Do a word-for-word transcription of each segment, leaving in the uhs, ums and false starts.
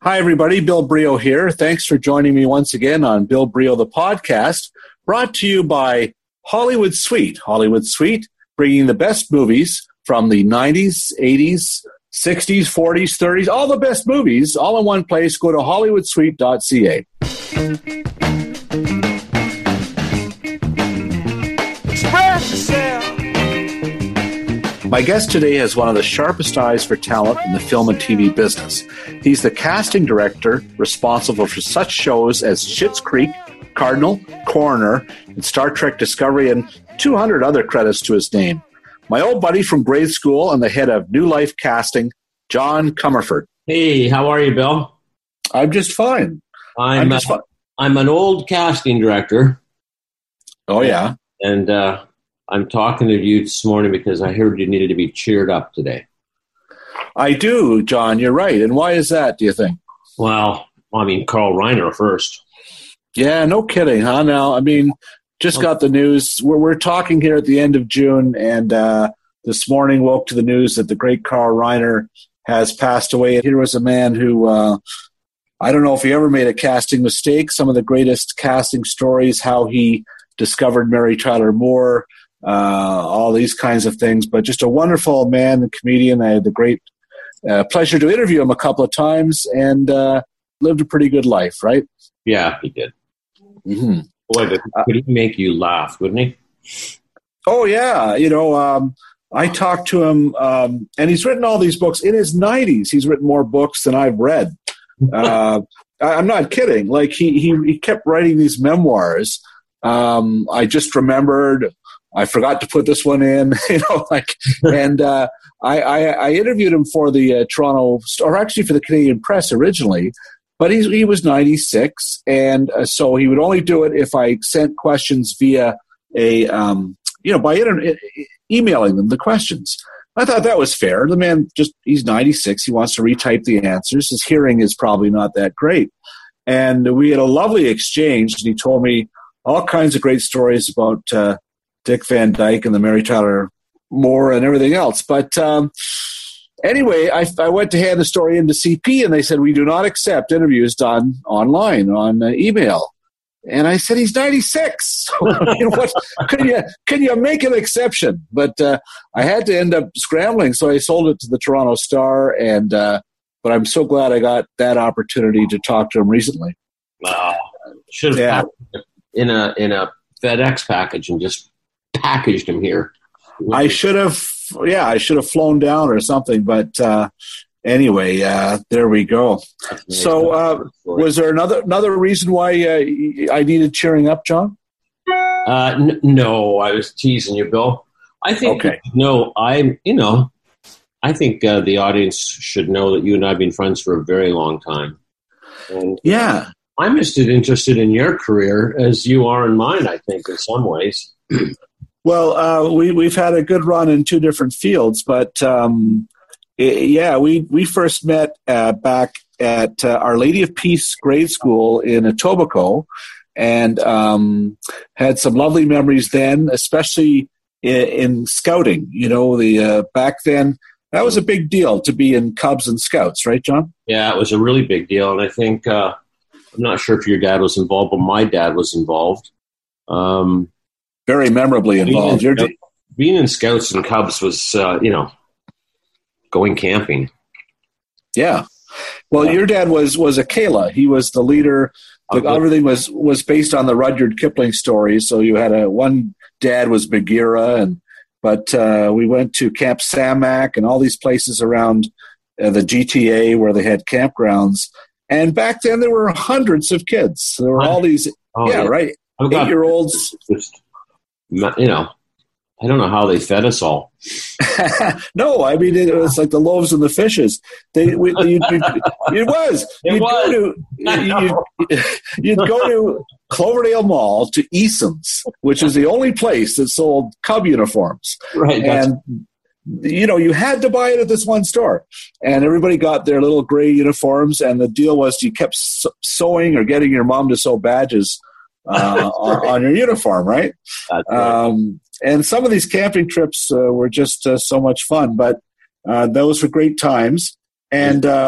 Hi, everybody. Bill Brio here. Thanks for joining me once again on Bill Brio, the podcast, brought to you by Hollywood Suite. Hollywood Suite, bringing the best movies from the nineties, eighties, sixties, forties, thirties, all the best movies, all in one place. Go to hollywood suite dot c a. Express yourself. My guest today has one of the sharpest eyes for talent in the film and T V business. He's the casting director responsible for such shows as Schitt's Creek, Cardinal, Coroner, and Star Trek Discovery, and two hundred other credits to his name. My old buddy from grade school and the head of New Life Casting, John Comerford. Hey, how are you, Bill? I'm just fine. I'm, I'm, just uh, fine. I'm an old casting director. Oh, yeah? And uh, I'm talking to you this morning because I heard you needed to be cheered up today. I do, John. You're right. And why is that, do you think? Well, I mean, Carl Reiner first. Yeah, no kidding, huh? Now, I mean, just got the news. We're, we're talking here at the end of June, and uh, this morning woke to the news that the great Carl Reiner has passed away. Here was a man who, uh, I don't know if he ever made a casting mistake. Some of the greatest casting stories, how he discovered Mary Tyler Moore, uh, all these kinds of things. But just a wonderful man and comedian. I had the great uh, pleasure to interview him a couple of times, and uh, lived a pretty good life, right? Yeah, he did. Mm-hmm. Boy, but could he make you laugh, wouldn't he? Oh, yeah. You know, um, I talked to him, um, and he's written all these books. In his nineties, he's written more books than I've read. Uh, I, I'm not kidding. Like, he, he, he kept writing these memoirs. Um, I just remembered, I forgot to put this one in, you know, like, and uh, I, I, I interviewed him for the uh, Toronto, or actually for the Canadian Press originally. But he, he was ninety-six, and uh, so he would only do it if I sent questions via a, um, you know, by internet, emailing them the questions. I thought that was fair. The man just, he's ninety-six. He wants to retype the answers. His hearing is probably not that great. And we had a lovely exchange, and he told me all kinds of great stories about uh, Dick Van Dyke and the Mary Tyler Moore and everything else. But um, anyway, I, I went to hand the story into C P, and they said, we do not accept interviews done online, on uh, email. And I said, he's ninety-six. You know what? Can you, can you make an exception? But uh, I had to end up scrambling, so I sold it to the Toronto Star, and uh, but I'm so glad I got that opportunity to talk to him recently. Wow. Should have Yeah. in a in a FedEx package and just packaged him here. I should have, yeah, I should have flown down or something, but uh, anyway, uh, there we go. So uh, was there another another reason why uh, I needed cheering up, John? Uh, n- no, I was teasing you, Bill. I think, Okay. no, I, you know, I think uh, the audience should know that you and I have been friends for a very long time. And Yeah. I'm just as interested in your career as you are in mine, I think, in some ways. Well, uh, we, we've had a good run in two different fields, but um, it, yeah, we, we first met uh, back at uh, Our Lady of Peace grade school in Etobicoke, and um, had some lovely memories then, especially in, in scouting. You know, the uh, back then, that was a big deal to be in Cubs and Scouts, right, John? Yeah, it was a really big deal, and I think, uh, I'm not sure if your dad was involved, but my dad was involved. Um Very memorably involved. Being in, You're, being in Scouts and Cubs was, uh, you know, going camping. yeah. Well, Yeah. your dad was was a Kayla. He was the leader. The, Okay. everything was, was based on the Rudyard Kipling stories. So you had a one dad was Bagheera, and but uh, we went to Camp Samac and all these places around uh, the G T A where they had campgrounds. And back then there were hundreds of kids. There were all these, Oh, yeah, yeah. right, I've got- eight-year-olds. Just, you know, I don't know how they fed us all. No, I mean it was like the loaves and the fishes. They, we, you, you, it was. It you'd was. Go to, you, you'd go to Cloverdale Mall to Eason's, which is the only place that sold Cub uniforms, Right. That's, and you know you had to buy it at this one store. And everybody got their little gray uniforms, and the deal was you kept sewing or getting your mom to sew badges uh, on, on your uniform, right? that's right. Um, and some of these camping trips uh, were just uh, so much fun, but uh, those were great times. And um,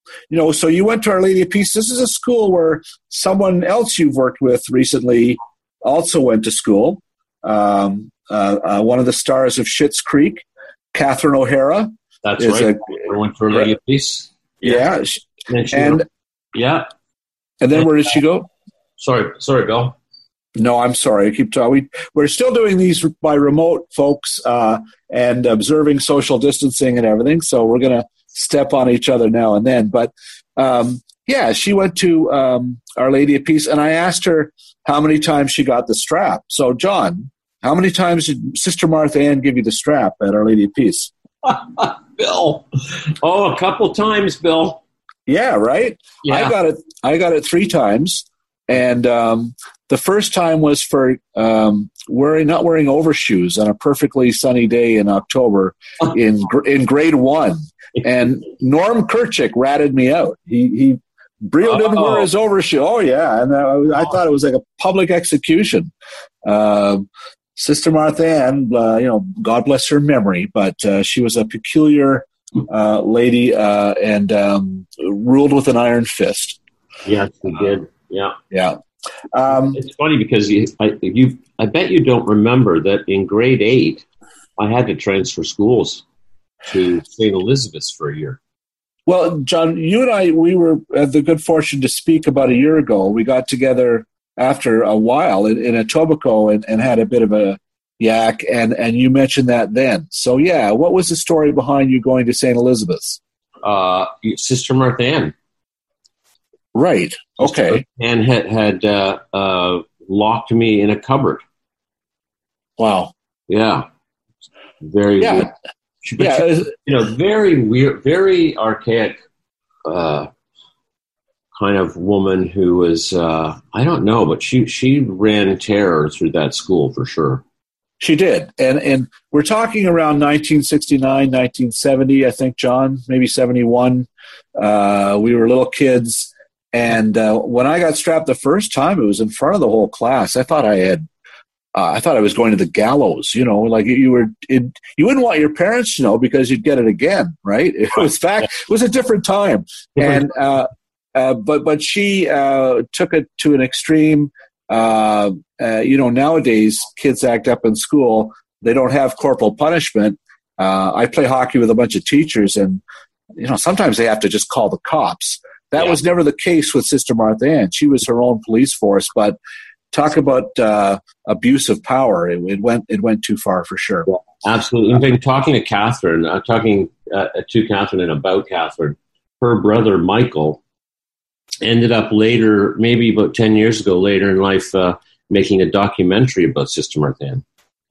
you know, so you went to Our Lady of Peace. This is a school where someone else you've worked with recently also went to school. Um, uh, uh, one of the stars of Schitt's Creek, Catherine O'Hara. That's right. A, I went to Our Lady of Peace. Yeah. yeah. And, and yeah. And then where did she go? Sorry, sorry, Bill. No, I'm sorry. I keep talking. We, we're still doing these by remote, folks, uh, and observing social distancing and everything. So we're going to step on each other now and then. But um, yeah, she went to um, Our Lady of Peace, and I asked her how many times she got the strap. So, John, how many times did Sister Martha Ann give you the strap at Our Lady of Peace? Bill, oh, a couple times, Bill. Yeah, right. Yeah. I got it. I got it three times, and um, the first time was for um, wearing not wearing overshoes on a perfectly sunny day in October in in grade one. And Norm Kirchick ratted me out. He he, Brio oh. didn't wear his overshoe. Oh yeah, and I, I thought it was like a public execution. Uh, Sister Martha Ann, uh, you know, God bless her memory, but uh, she was a peculiar uh, lady uh, and um, ruled with an iron fist. Yes, he did. Yeah, yeah. Um, it's funny because you, I, you, I bet you don't remember that in grade eight, I had to transfer schools to Saint Elizabeth's for a year. Well, John, you and I, we were had the good fortune to speak about a year ago. We got together after a while in, in Etobicoke and, and had a bit of a yak, and, and you mentioned that then. So, yeah, what was the story behind you going to Saint Elizabeth's? Uh, Sister Martha Ann. Right. Okay. And had, had uh, uh, locked me in a cupboard. Wow. Yeah. Very yeah. weird. But yeah, she, you know, very weird, very archaic uh, kind of woman who was, uh, I don't know, but she, she ran terror through that school for sure. She did. And and we're talking around nineteen sixty-nine, nineteen seventy, I think, John, maybe seventy-one. Uh, we were little kids. And uh, when I got strapped the first time, it was in front of the whole class. I thought I had Uh, I thought I was going to the gallows, you know, like you were, it, you wouldn't want your parents to know because you'd get it again, right? It was fact, it was a different time. And, uh, uh, but, but she, uh, took it to an extreme. Uh, uh, you know, nowadays kids act up in school. They don't have corporal punishment. Uh, I play hockey with a bunch of teachers and, you know, sometimes they have to just call the cops. That yeah. was never the case with Sister Martha Ann. She was her own police force, but talk about uh, abuse of power. It, it went it went too far for sure. Yeah, absolutely. In fact, talking to Catherine, uh, talking uh, to Catherine and about Catherine, her brother Michael ended up later, maybe about ten years ago, later in life, uh, making a documentary about Sister Martha Ann.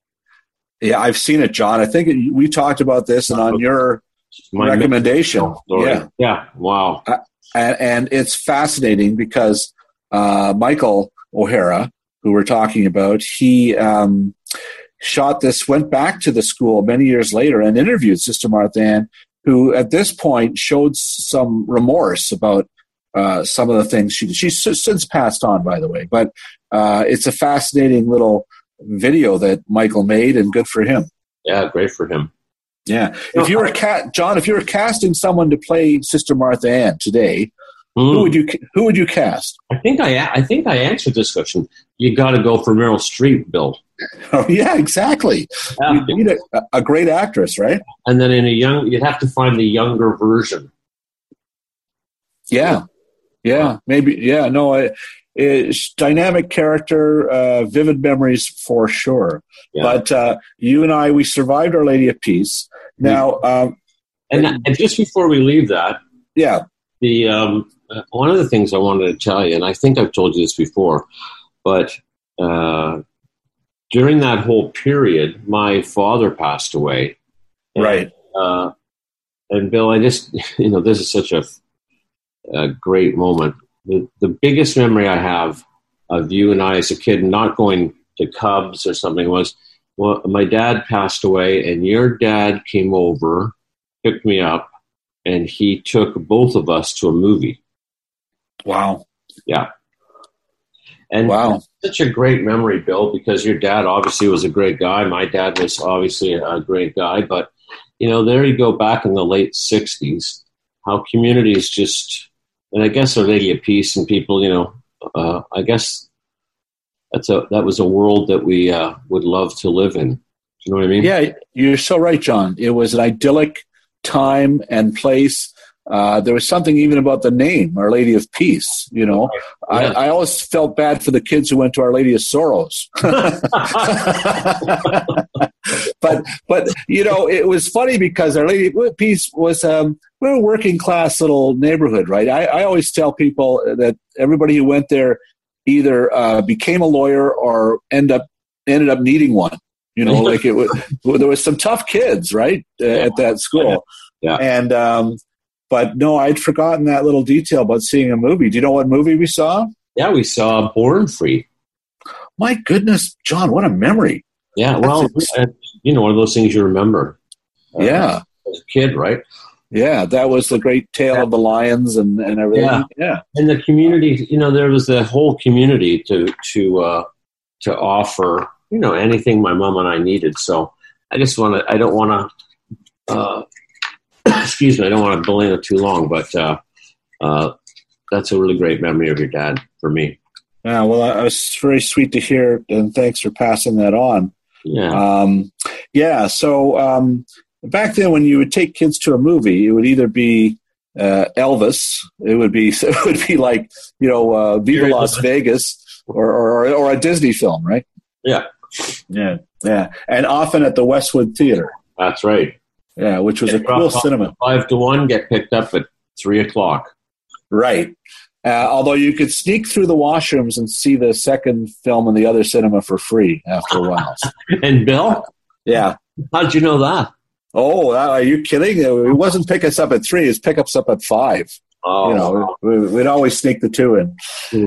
Yeah, I've seen it, John. I think it, we talked about this, and on your My recommendation, yeah, yeah, wow, uh, and, and it's fascinating because uh, Michael O'Hara, who we're talking about, he um, shot this, went back to the school many years later and interviewed Sister Martha Ann, who at this point showed some remorse about uh, some of the things she did. She's since passed on, by the way, but uh, it's a fascinating little video that Michael made, and good for him. Yeah, great for him. Yeah. If you were ca- John, if you were casting someone to play Sister Martha Ann today, Mm. Who would you Who would you cast? I think I I think I answered this question. You got to go for Meryl Streep, Bill. Oh yeah, exactly. Yeah. You need a, a great actress, right? And then in a young, you'd have to find the younger version. Yeah, yeah, maybe. Yeah, no, it, it's dynamic character, uh, vivid memories for sure. Yeah. But uh, you and I, we survived Our Lady of Peace. Now, um, and, and just before we leave that, yeah, the. Um, Uh, one of the things I wanted to tell you, and I think I've told you this before, but uh, during that whole period, my father passed away. And, right. Uh, and Bill, I just, you know, this is such a, a great moment. The, the biggest memory I have of you and I as a kid not going to Cubs or something was, well, my dad passed away and your dad came over, picked me up, and he took both of us to a movie. Wow. Yeah. And wow. Such a great memory, Bill, because your dad obviously was a great guy. My dad was obviously a great guy. But, you know, there you go back in the late sixties, how communities just, and I guess Our Lady of Peace and people, you know, uh, I guess that's a that was a world that we uh, would love to live in. Do you know what I mean? Yeah, you're so right, John. It was an idyllic time and place. Uh, there was something even about the name, Our Lady of Peace. You know, yeah. I, I always felt bad for the kids who went to Our Lady of Sorrows. but, but you know, it was funny because Our Lady of Peace was um, we're a working class little neighborhood, right? I, I always tell people that everybody who went there either uh, became a lawyer or end up ended up needing one. You know, like it was. There was some tough kids, right, uh, yeah. at that school, yeah, and. Um, But no, I'd forgotten that little detail about seeing a movie. Do you know what movie we saw? Yeah, we saw Born Free. My goodness, John, what a memory. Yeah, well, you know, one of those things you remember. Uh, yeah. As a kid, right? Yeah, that was the great tale yeah. of the lions and, and everything. Yeah. yeah. And the community, you know, there was the whole community to to uh, to offer, you know, anything my mom and I needed. So I just want to, I don't want to, uh, excuse me, I don't want to belay it too long, but uh, uh, that's a really great memory of your dad for me. Yeah, well, it was very sweet to hear, and thanks for passing that on. Yeah. Um, yeah, so um, back then when you would take kids to a movie, it would either be uh, Elvis, it would be it would be like, you know, uh, Viva Las Vegas, or, or or a Disney film, right? Yeah. Yeah, yeah, and often at the Westwood Theater. That's right. Yeah, which was get a cool cinema. Five to one, get picked up at three o'clock. Right. Uh, although you could sneak through the washrooms and see the second film in the other cinema for free after a while. And Bill? Yeah. How'd you know that? Oh, are you kidding? It wasn't pick us up at three. It's pick us up at five. Oh. You know, we'd always sneak the two in.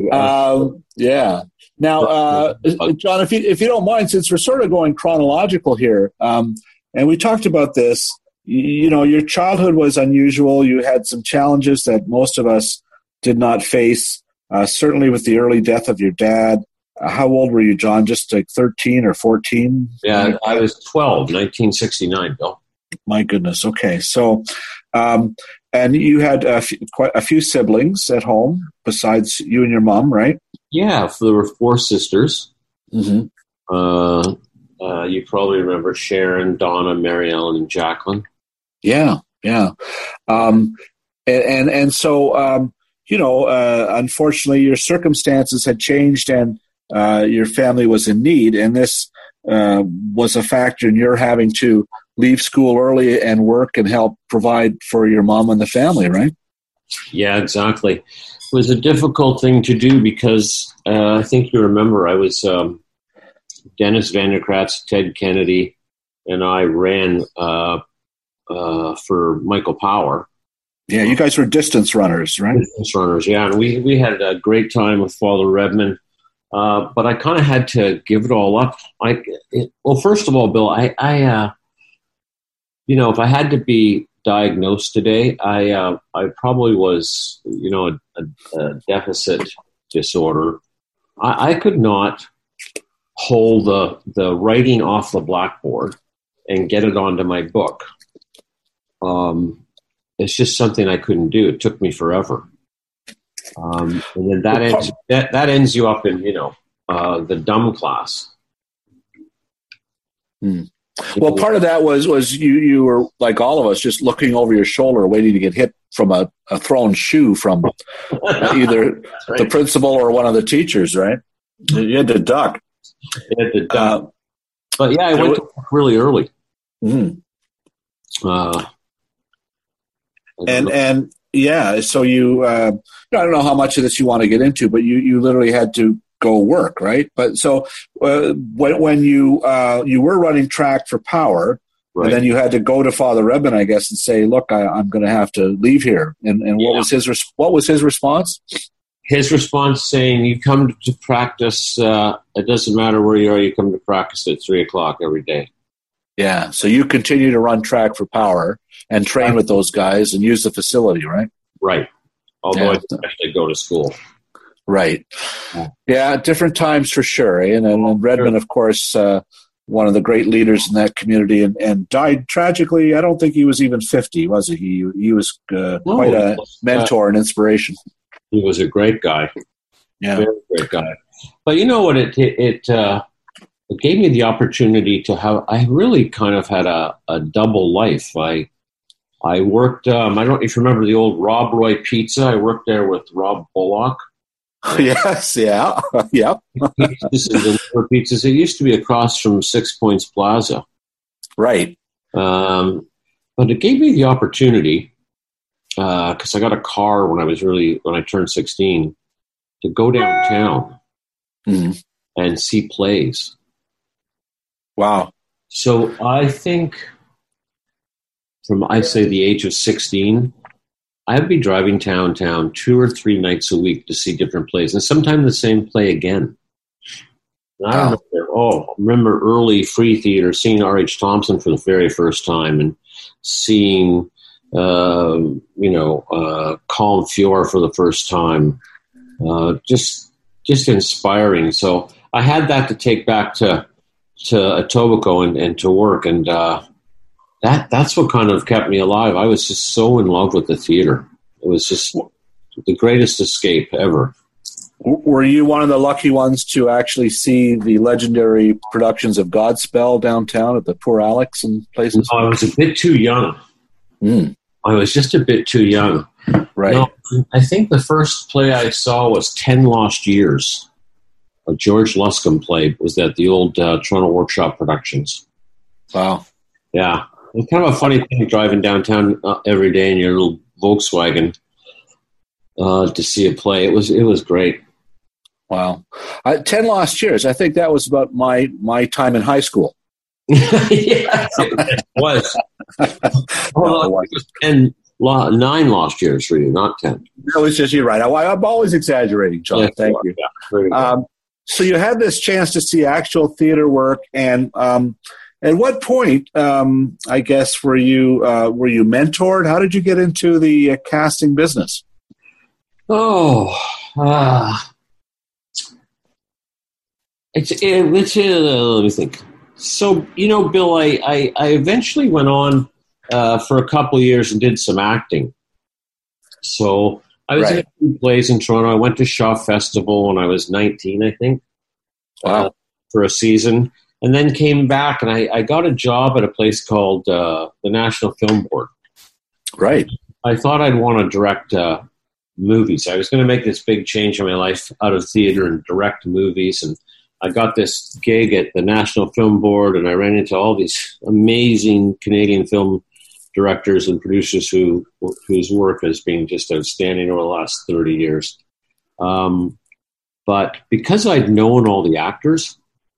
Um, yeah. Now, uh, John, if you if you don't mind, since we're sort of going chronological here, um, and we talked about this, you know, your childhood was unusual. You had some challenges that most of us did not face, uh, certainly with the early death of your dad. Uh, how old were you, John? Just like thirteen or fourteen? Yeah, I was twelve, nineteen sixty-nine, Bill. My goodness. Okay. So, um, and you had a few, quite a few siblings at home besides you and your mom, right? Yeah, so there were four sisters. Mm-hmm. Uh, uh, you probably remember Sharon, Donna, Mary Ellen, and Jacqueline. Yeah, yeah. Um, and, and, and so, um, you know, uh, unfortunately, your circumstances had changed and uh, your family was in need. And this uh, was a factor in your having to leave school early and work and help provide for your mom and the family, right? Yeah, exactly. It was a difficult thing to do because uh, I think you remember I was um, Dennis Vanderkratz, Ted Kennedy, and I ran uh, uh, for Michael Power. Yeah, you guys were distance runners, right? Distance runners, yeah. And we, we had a great time with Father Redmond. Uh, but I kind of had to give it all up. I, it, well, first of all, Bill, I, I uh, you know, if I had to be diagnosed today, I uh, I probably was, you know, a, a, a deficit disorder. I, I could not hold the the writing off the blackboard and get it onto my book. Um, it's just something I couldn't do. It took me forever. Um, and then that ends that, that ends you up in, you know, uh, the dumb class. Hmm. Well, part of that was was you you were like all of us, just looking over your shoulder, waiting to get hit from a, a thrown shoe from either right. the principal or one of the teachers, right? You had to duck. You had to duck. Uh, but yeah, I went to work really early. Mm-hmm. Uh, and know. and yeah, so you uh, I don't know how much of this you want to get into, but you you literally had to go work, right? But so uh, when, when you uh, you were running track for Power, right. and then you had to go to Father Redmond, I guess, and say, "Look, I, I'm going to have to leave here." And, and yeah. what was his res- what was his response? His response saying, "You come to practice. Uh, it doesn't matter where you are. You come to practice at three o'clock every day." Yeah. So you continue to run track for Power and train right. with those guys and use the facility, right? Right. Although yeah. I didn't actually go to school. Right. Yeah, different times for sure. Eh? And, and, and Redmond, of course, uh, one of the great leaders in that community, and, and died tragically. I don't think he was even fifty, was he? He, he was uh, No, quite a was, mentor uh, and inspiration. He was a great guy. Yeah. Very great guy. But you know what? It, it, it, uh, it gave me the opportunity to have, I really kind of had a, a double life. I, I worked, um, I don't know if you remember the old Rob Roy Pizza. I worked there with Rob Bullock. Yes, yeah, yeah. Pizzas and deliver pizzas. It used to be across from Six Points Plaza. Right. Um, but it gave me the opportunity, because uh, I got a car when I was really, when I turned sixteen, to go downtown mm-hmm. and see plays. Wow. So I think from, I'd say, the age of sixteen, I'd be driving downtown two or three nights a week to see different plays, and sometimes the same play again. And I wow. remember, oh, remember early free theater, seeing R H Thompson for the very first time, and seeing, uh, you know, uh, Colm Feore for the first time. Uh, just, just inspiring. So I had that to take back to to Etobicoke and, and to work, and uh, that that's what kind of kept me alive. I was just so in love with the theater. It was just the greatest escape ever. Were you one of the lucky ones to actually see the legendary productions of Godspell downtown at the Poor Alex and places? No, I was a bit too young. Mm. I was just a bit too young. Right. No, I think the first play I saw was Ten Lost Years. A George Luscombe play. Was at the old uh, Toronto Workshop Productions. Wow. Yeah. It's kind of a funny thing driving downtown uh, every day in your little Volkswagen uh, to see a play. It was it was great. Wow. Uh, Ten Lost Years. I think that was about my, my time in high school. Yes, it was. Well, it was ten, nine lost years for you, not ten. No, it's just, you're right. I, I'm always exaggerating, John. Yes, Thank you. you. Yeah, um, so you had this chance to see actual theater work, and um, at what point, um, I guess, were you uh, were you mentored? How did you get into the uh, casting business? Oh, uh, it's it, it's uh, let me think. So, you know, Bill, I, I, I eventually went on uh, for a couple of years and did some acting. So I was right. in a few plays in Toronto. I went to Shaw Festival when I was nineteen, I think, wow. uh, for a season, and then came back, and I, I got a job at a place called uh, the National Film Board. Right. I thought I'd want to direct uh, movies. I was going to make this big change in my life out of theater and direct movies, and I got this gig at the National Film Board, and I ran into all these amazing Canadian film directors and producers who whose work has been just outstanding over the last thirty years. Um, but because I'd known all the actors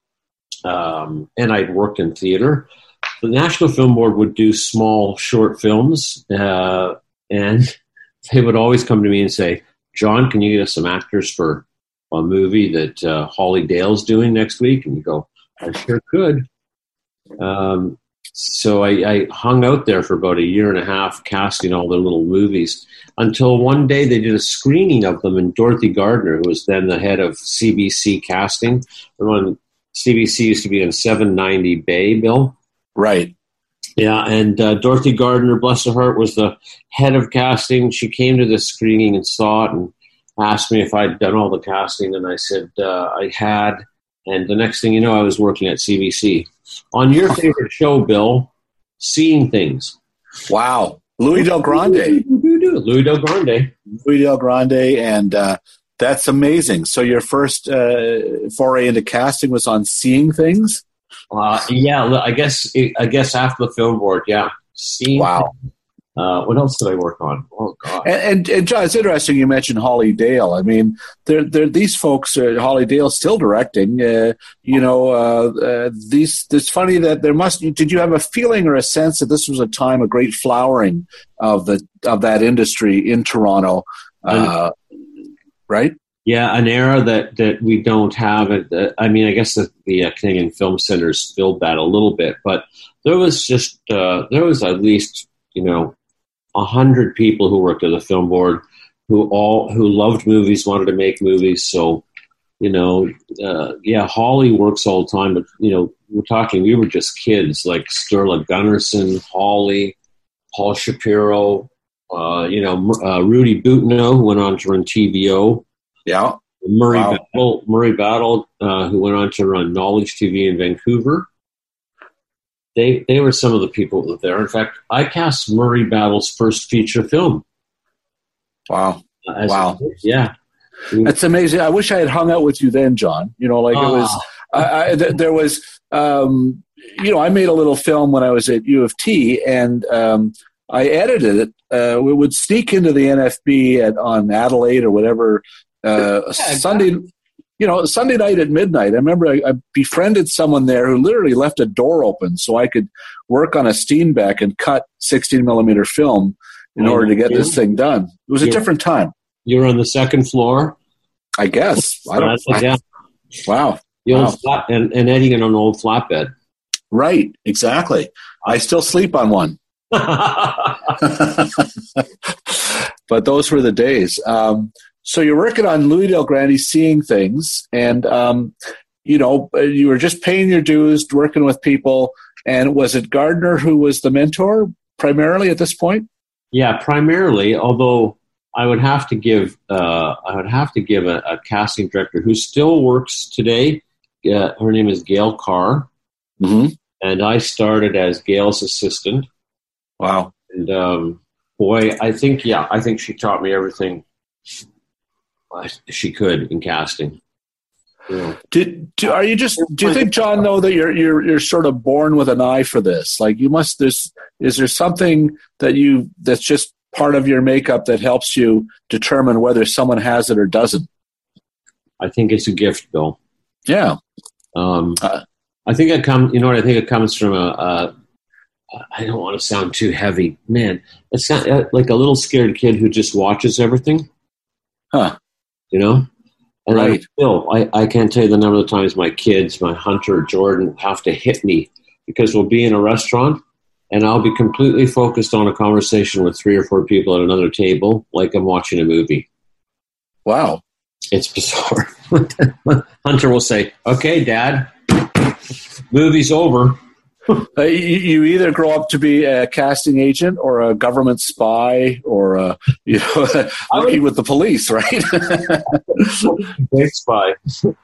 um, and I'd worked in theater, the National Film Board would do small, short films, uh, and they would always come to me and say, "John, can you get us some actors for a movie that uh, Holly Dale's doing next week?" And you go, "I sure could." Um, so I, I hung out there for about a year and a half casting all their little movies until one day they did a screening of them, and Dorothy Gardner, who was then the head of C B C casting, when C B C used to be in seven ninety Bay, Bill. Right. Yeah, and uh, Dorothy Gardner, bless her heart, was the head of casting. She came to this screening and saw it and asked me if I'd done all the casting, and I said uh, I had. And the next thing you know, I was working at C B C. On your favorite show, Bill, Seeing Things. Wow. Louis Del Grande. Louis Del Grande. Louis Del Grande, and uh, that's amazing. So your first uh, foray into casting was on Seeing Things? Uh, yeah, I guess I guess after the film board, yeah. Seeing wow. Things. Uh, what else did I work on? Oh, God. And, and, and John, it's interesting you mentioned Holly Dale. I mean, they're, they're, these folks, uh, Holly Dale's still directing. Uh, you know, uh, uh, these. It's funny that there must. Did you have a feeling or a sense that this was a time of great flowering of the of that industry in Toronto? Uh, right? Yeah, an era that, that we don't have. Uh, I mean, I guess the, the uh, Canadian Film Centers filled that a little bit, but there was just uh, there was at least you know. A hundred people who worked at the film board, who all who loved movies, wanted to make movies. So, you know, uh, yeah, Holly works all the time, but you know, we're talking, we were just kids, like Sterling Gunnarsson, Hawley, Paul Shapiro, uh, you know, uh, Rudy Boutino, who went on to run T V O. Yeah. Murray Wow. Battle, Murray Battle, uh, who went on to run Knowledge T V in Vancouver. They they were some of the people that were there. In fact, I cast Murray Battle's first feature film. Wow. Uh, as Wow. A, yeah. That's amazing. I wish I had hung out with you then, John. You know, like it was, I, I, th- there was, um, you know, I made a little film when I was at U of T, and um, I edited it. Uh, we would sneak into the N F B at, on Adelaide or whatever, uh, yeah, Sunday, you know, Sunday night at midnight. I remember I, I befriended someone there who literally left a door open so I could work on a Steenbeck and cut sixteen millimeter film in order to get this thing done. It was a different time. You were on the second floor? I guess. I don't I, yeah. Wow. The old wow. flat, and, and Eddie on an old flatbed. Right. Exactly. I still sleep on one. But those were the days. Um, so you're working on Louis Del Grande, seeing things, and, um, you know, you were just paying your dues, working with people. And was it Gardner who was the mentor primarily at this point? Yeah, primarily, although I would have to give uh, I would have to give a, a casting director who still works today. Uh, her name is Gail Carr, mm-hmm. and I started as Gail's assistant. Wow! And um, boy, I think yeah, I think she taught me everything she could in casting. Yeah. Did do, are you just? Do you think, John, though, that you're you're you're sort of born with an eye for this? Like you must. There's is there something that you that's just part of your makeup that helps you determine whether someone has it or doesn't? I think it's a gift, Bill. Yeah. Um, uh, I think it comes. You know what? I think it comes from a. a I don't want to sound too heavy, man. It's not uh, like a little scared kid who just watches everything. Huh. You know. And right. I still, I, I can't tell you the number of times my kids, my Hunter, Jordan, have to hit me because we'll be in a restaurant and I'll be completely focused on a conversation with three or four people at another table like I'm watching a movie. Wow. It's bizarre. Hunter will say, okay, Dad, movie's over. Uh, you, you either grow up to be a casting agent or a government spy or a, you know, working with the police, right? Big spy.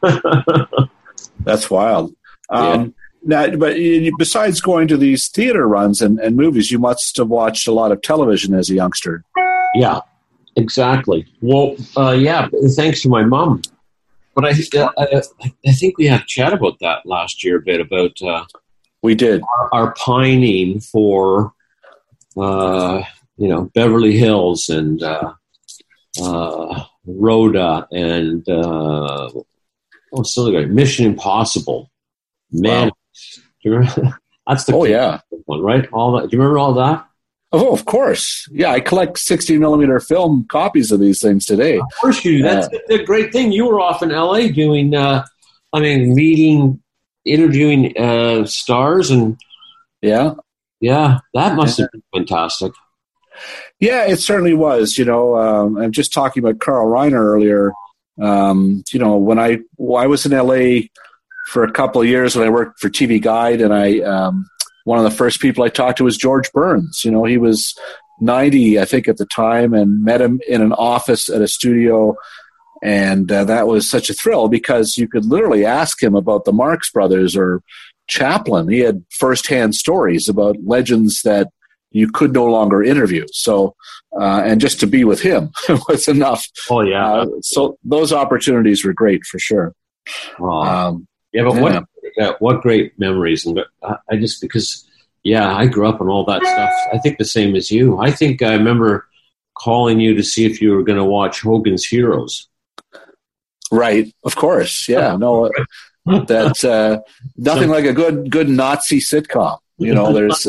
That's wild. Um, yeah. Now, but you, besides going to these theater runs and, and movies, you must have watched a lot of television as a youngster. Yeah, exactly. Well, uh, yeah, thanks to my mom. But I, I, I think we had a chat about that last year a bit about. Uh, We did. Our, our pining for, uh, you know, Beverly Hills and uh, uh, Rhoda and uh, oh, silly guy, Mission Impossible. Man, wow. do you remember? That's the oh yeah one, right? All that. Do you remember all that? Oh, of course. Yeah, I collect sixteen millimeter film copies of these things today. Of course you do. That's uh, a great thing. You were off in L A doing, uh, I mean, meeting. interviewing uh, stars and yeah yeah that must yeah. have been fantastic. Yeah, it certainly was. You know, um, I'm just talking about Carl Reiner earlier. Um, you know, when I well, I was in L A for a couple of years when I worked for T V Guide, and I um, one of the first people I talked to was George Burns. You know, he was ninety, I think, at the time, and met him in an office at a studio. And uh, that was such a thrill because you could literally ask him about the Marx Brothers or Chaplin. He had firsthand stories about legends that you could no longer interview. So, uh, and just to be with him was enough. Oh, yeah. Uh, so those opportunities were great for sure. Oh. Um, yeah, but yeah. what yeah, what great memories. And I just, because, yeah, I grew up on all that stuff. I think the same as you. I think I remember calling you to see if you were going to watch Hogan's Heroes. Right, of course, yeah. No, that's uh, nothing like a good good Nazi sitcom. You know, there's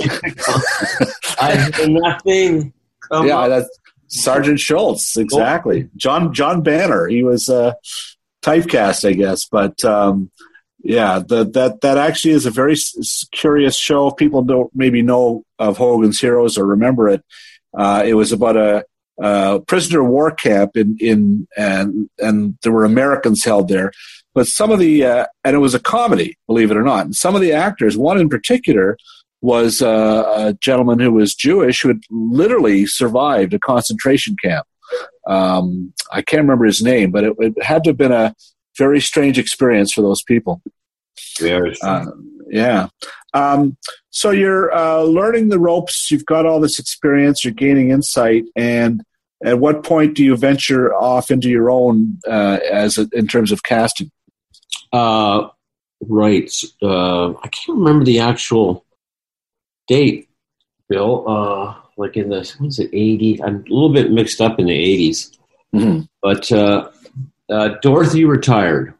I nothing. Come yeah, up. that's Sergeant Schultz, exactly. John John Banner, he was uh, typecast, I guess, but um, yeah, the, that that actually is a very s- curious show. People don't maybe know of Hogan's Heroes or remember it. Uh, it was about a Uh, prisoner of war camp in, in and and there were Americans held there, but some of the, uh, and it was a comedy, believe it or not. And some of the actors, one in particular, was uh, a gentleman who was Jewish who had literally survived a concentration camp. Um, I can't remember his name, but it, it had to have been a very strange experience for those people. Very uh, yeah. Um, so you're uh, learning the ropes. You've got all this experience. You're gaining insight. And at what point do you venture off into your own uh, as a, in terms of casting? Uh, right. Uh, I can't remember the actual date, Bill. Uh, like in the, what is it, eighties? I'm a little bit mixed up in the eighties. Mm-hmm. But uh, uh, Dorothy retired.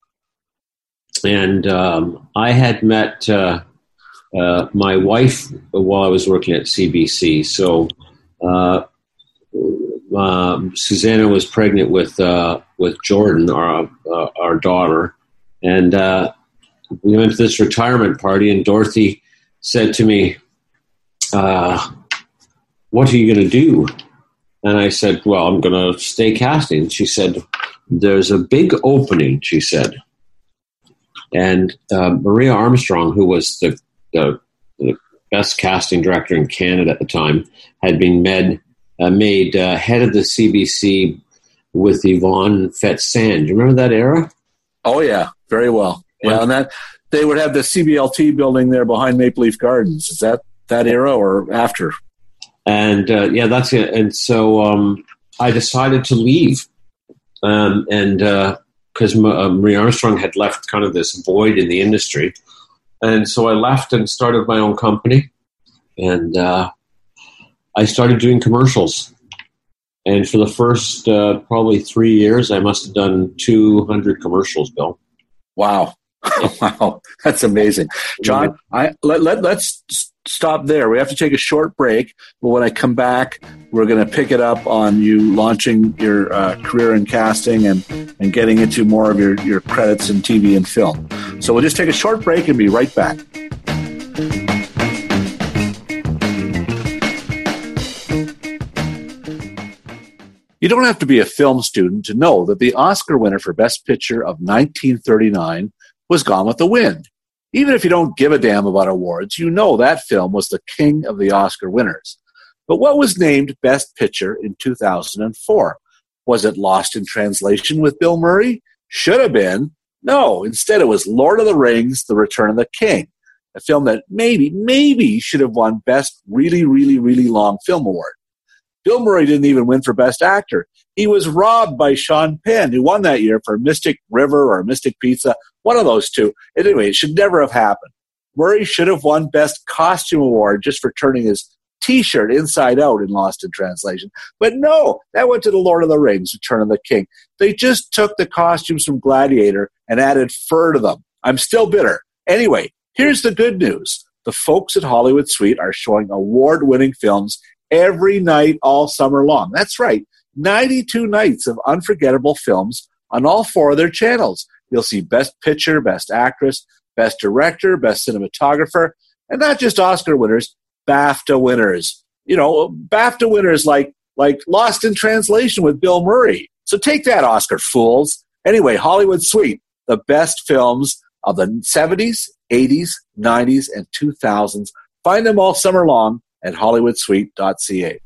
And um, I had met uh, uh, my wife while I was working at C B C. So uh, uh, Susanna was pregnant with uh, with Jordan, our uh, our daughter, and uh, we went to this retirement party. And Dorothy said to me, uh, "What are you going to do?" And I said, "Well, I'm going to stay casting." She said, "There's a big opening," she said. And uh, Maria Armstrong, who was the, the, the best casting director in Canada at the time, had been made, uh, made uh, head of the C B C with Yvonne Fett-Sand. Do you remember that era? Oh, yeah, very well. Yeah, and that they would have the C B L T building there behind Maple Leaf Gardens. Is that that era or after? And, uh, yeah, that's it. And so um, I decided to leave. Um, and... Uh, because uh, Maria Armstrong had left kind of this void in the industry. And so I left and started my own company. And uh, I started doing commercials. And for the first uh, probably three years, I must have done two hundred commercials, Bill. Wow. Wow. That's amazing. John, I let, let, let's stop there. We have to take a short break. But when I come back, we're going to pick it up on you launching your uh, career in casting and, and getting into more of your, your credits in T V and film. So we'll just take a short break and be right back. You don't have to be a film student to know that the Oscar winner for Best Picture of nineteen thirty-nine was Gone with the Wind. Even if you don't give a damn about awards, you know that film was the king of the Oscar winners. But what was named Best Picture in two thousand four? Was it Lost in Translation with Bill Murray? Should have been. No, instead it was Lord of the Rings, The Return of the King, a film that maybe, maybe should have won Best Really, Really, Really Long Film Award. Bill Murray didn't even win for Best Actor. He was robbed by Sean Penn, who won that year for Mystic River or Mystic Pizza, one of those two. Anyway, it should never have happened. Murray should have won Best Costume Award just for turning his T-shirt inside out in Lost in Translation. But no, that went to the Lord of the Rings, Return of the King. They just took the costumes from Gladiator and added fur to them. I'm still bitter. Anyway, here's the good news. The folks at Hollywood Suite are showing award-winning films every night all summer long. That's right. ninety-two nights of unforgettable films on all four of their channels. You'll see Best Picture, Best Actress, Best Director, Best Cinematographer, and not just Oscar winners, BAFTA winners. You know, BAFTA winners like, like Lost in Translation with Bill Murray. So take that, Oscar fools. Anyway, Hollywood Suite, the best films of the seventies, eighties, nineties, and two thousands. Find them all summer long at hollywood suite dot c a.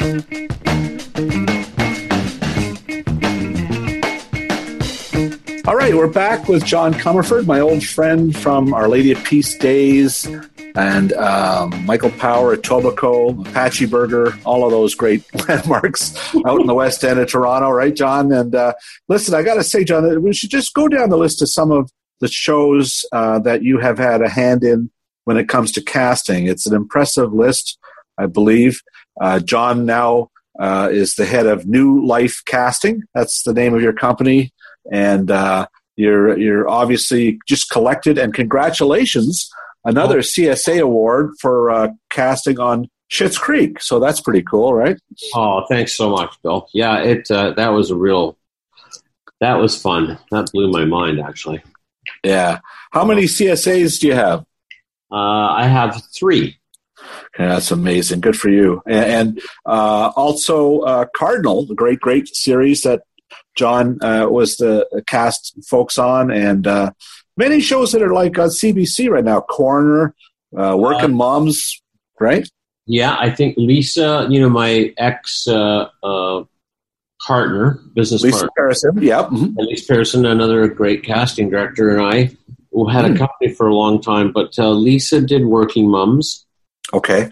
All right, we're back with John Comerford, my old friend from Our Lady of Peace days, and um, Michael Power at Tobacco, Apache Burger, all of those great landmarks out in the West End of Toronto, right, John? And uh, listen, I got to say, John, we should just go down the list of some of the shows uh, that you have had a hand in when it comes to casting. It's an impressive list, I believe. Uh, John now uh, is the head of New Life Casting. That's the name of your company. And uh, you're you're obviously just collected, and congratulations, another C S A award for uh, casting on Schitt's Creek. So that's pretty cool, right? Oh, thanks so much, Bill. Yeah, it uh, that was a real, that was fun. That blew my mind, actually. Yeah. How many C S As do you have? Uh, I have three. Yeah, that's amazing. Good for you. And, and uh, also uh, Cardinal, the great, great series that John uh, was the cast folks on, and uh, many shows that are like on C B C right now. Coroner, uh, Working uh, Moms, right? Yeah, I think Lisa, you know, my ex uh, uh, partner, business Lisa partner. Lisa Pearson, yeah. Mm-hmm. Lisa Pearson, another great casting director, and I who had mm. a company for a long time. But uh, Lisa did Working Moms. Okay.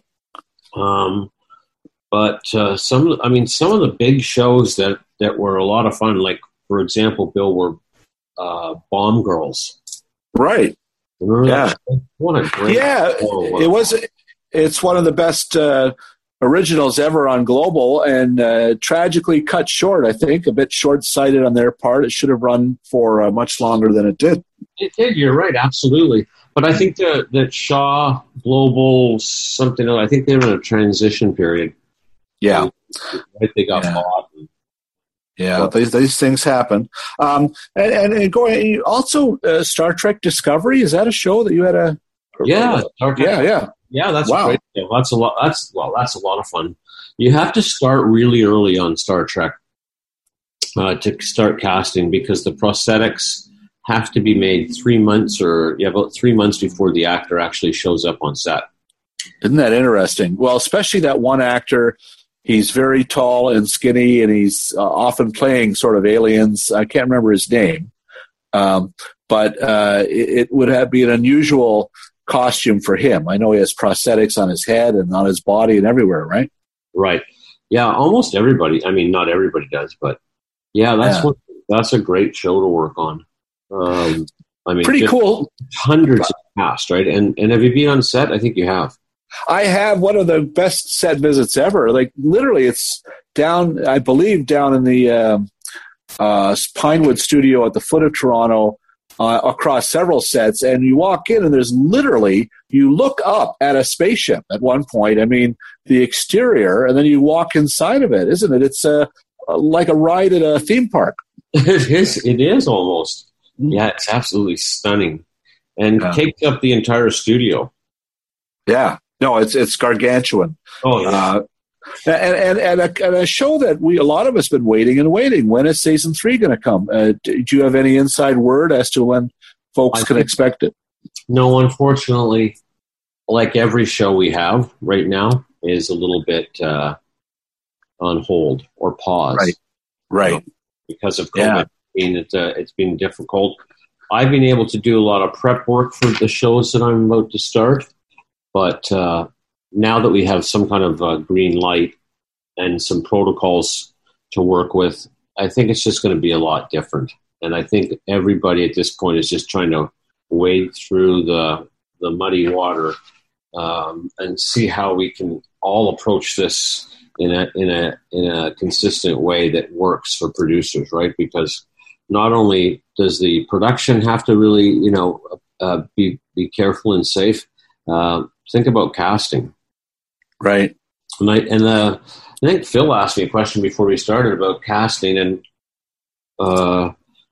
Um, but uh, some, I mean, some of the big shows that, that were a lot of fun, like, for example, Bill, were uh, Bomb Girls. Right. Remember yeah. that? What a great Yeah, show. it was. It's one of the best uh, originals ever on Global, and uh, tragically cut short, I think. A bit short-sighted on their part. It should have run for uh, much longer than it did. It did, you're right, absolutely. But I think that, that Shaw, Global, something else, I think they were in a transition period. Yeah. Right, they got yeah. bought. Yeah, but these, these things happen. Um, and, and, and going, also, uh, Star Trek Discovery, is that a show that you had a... Yeah. Star Trek. Yeah, yeah. Yeah, that's wow. great. Yeah, that's a lot. That's well, that's a lot of fun. You have to start really early on Star Trek uh, to start casting, because the prosthetics have to be made three months or yeah, about three months before the actor actually shows up on set. Isn't that interesting? Well, especially that one actor. He's very tall and skinny, and he's uh, often playing sort of aliens. I can't remember his name, um, but uh, it, it would have be an unusual costume for him. I know he has prosthetics on his head and on his body and everywhere, right? Right. Yeah, almost everybody. I mean, not everybody does, but yeah, that's yeah. what that's a great show to work on. Um, I mean, pretty cool. Hundreds of cast, right? And and have you been on set? I think you have. I have one of the best set visits ever. Like literally, it's down. I believe down in the uh, uh, Pinewood studio at the foot of Toronto. Uh, across several sets, and you walk in and there's literally, you look up at a spaceship at one point. I mean, the exterior, and then you walk inside of it, isn't it? It's uh, like a ride at a theme park. It is. It is almost. Yeah, it's absolutely stunning, and yeah. takes up the entire studio. Yeah. No, it's it's gargantuan. Oh, yeah. Uh, And and and a, and a show that we a lot of us been waiting and waiting. When is season three going to come? Uh, do you have any inside word as to when folks I can expect it? No, unfortunately, like every show we have right now is a little bit uh, on hold or pause. Right, right. You know, because of COVID. Yeah. I mean, it's uh, it's been difficult. I've been able to do a lot of prep work for the shows that I'm about to start, but. Uh, Now that we have some kind of uh, green light and some protocols to work with, I think it's just going to be a lot different. And I think everybody at this point is just trying to wade through the the muddy water um, and see how we can all approach this in a in a in a consistent way that works for producers, right? Because not only does the production have to really, you know, uh, be be careful and safe. Uh, think about casting. Right. And, I, and uh, I think Phil asked me a question before we started about casting, and uh,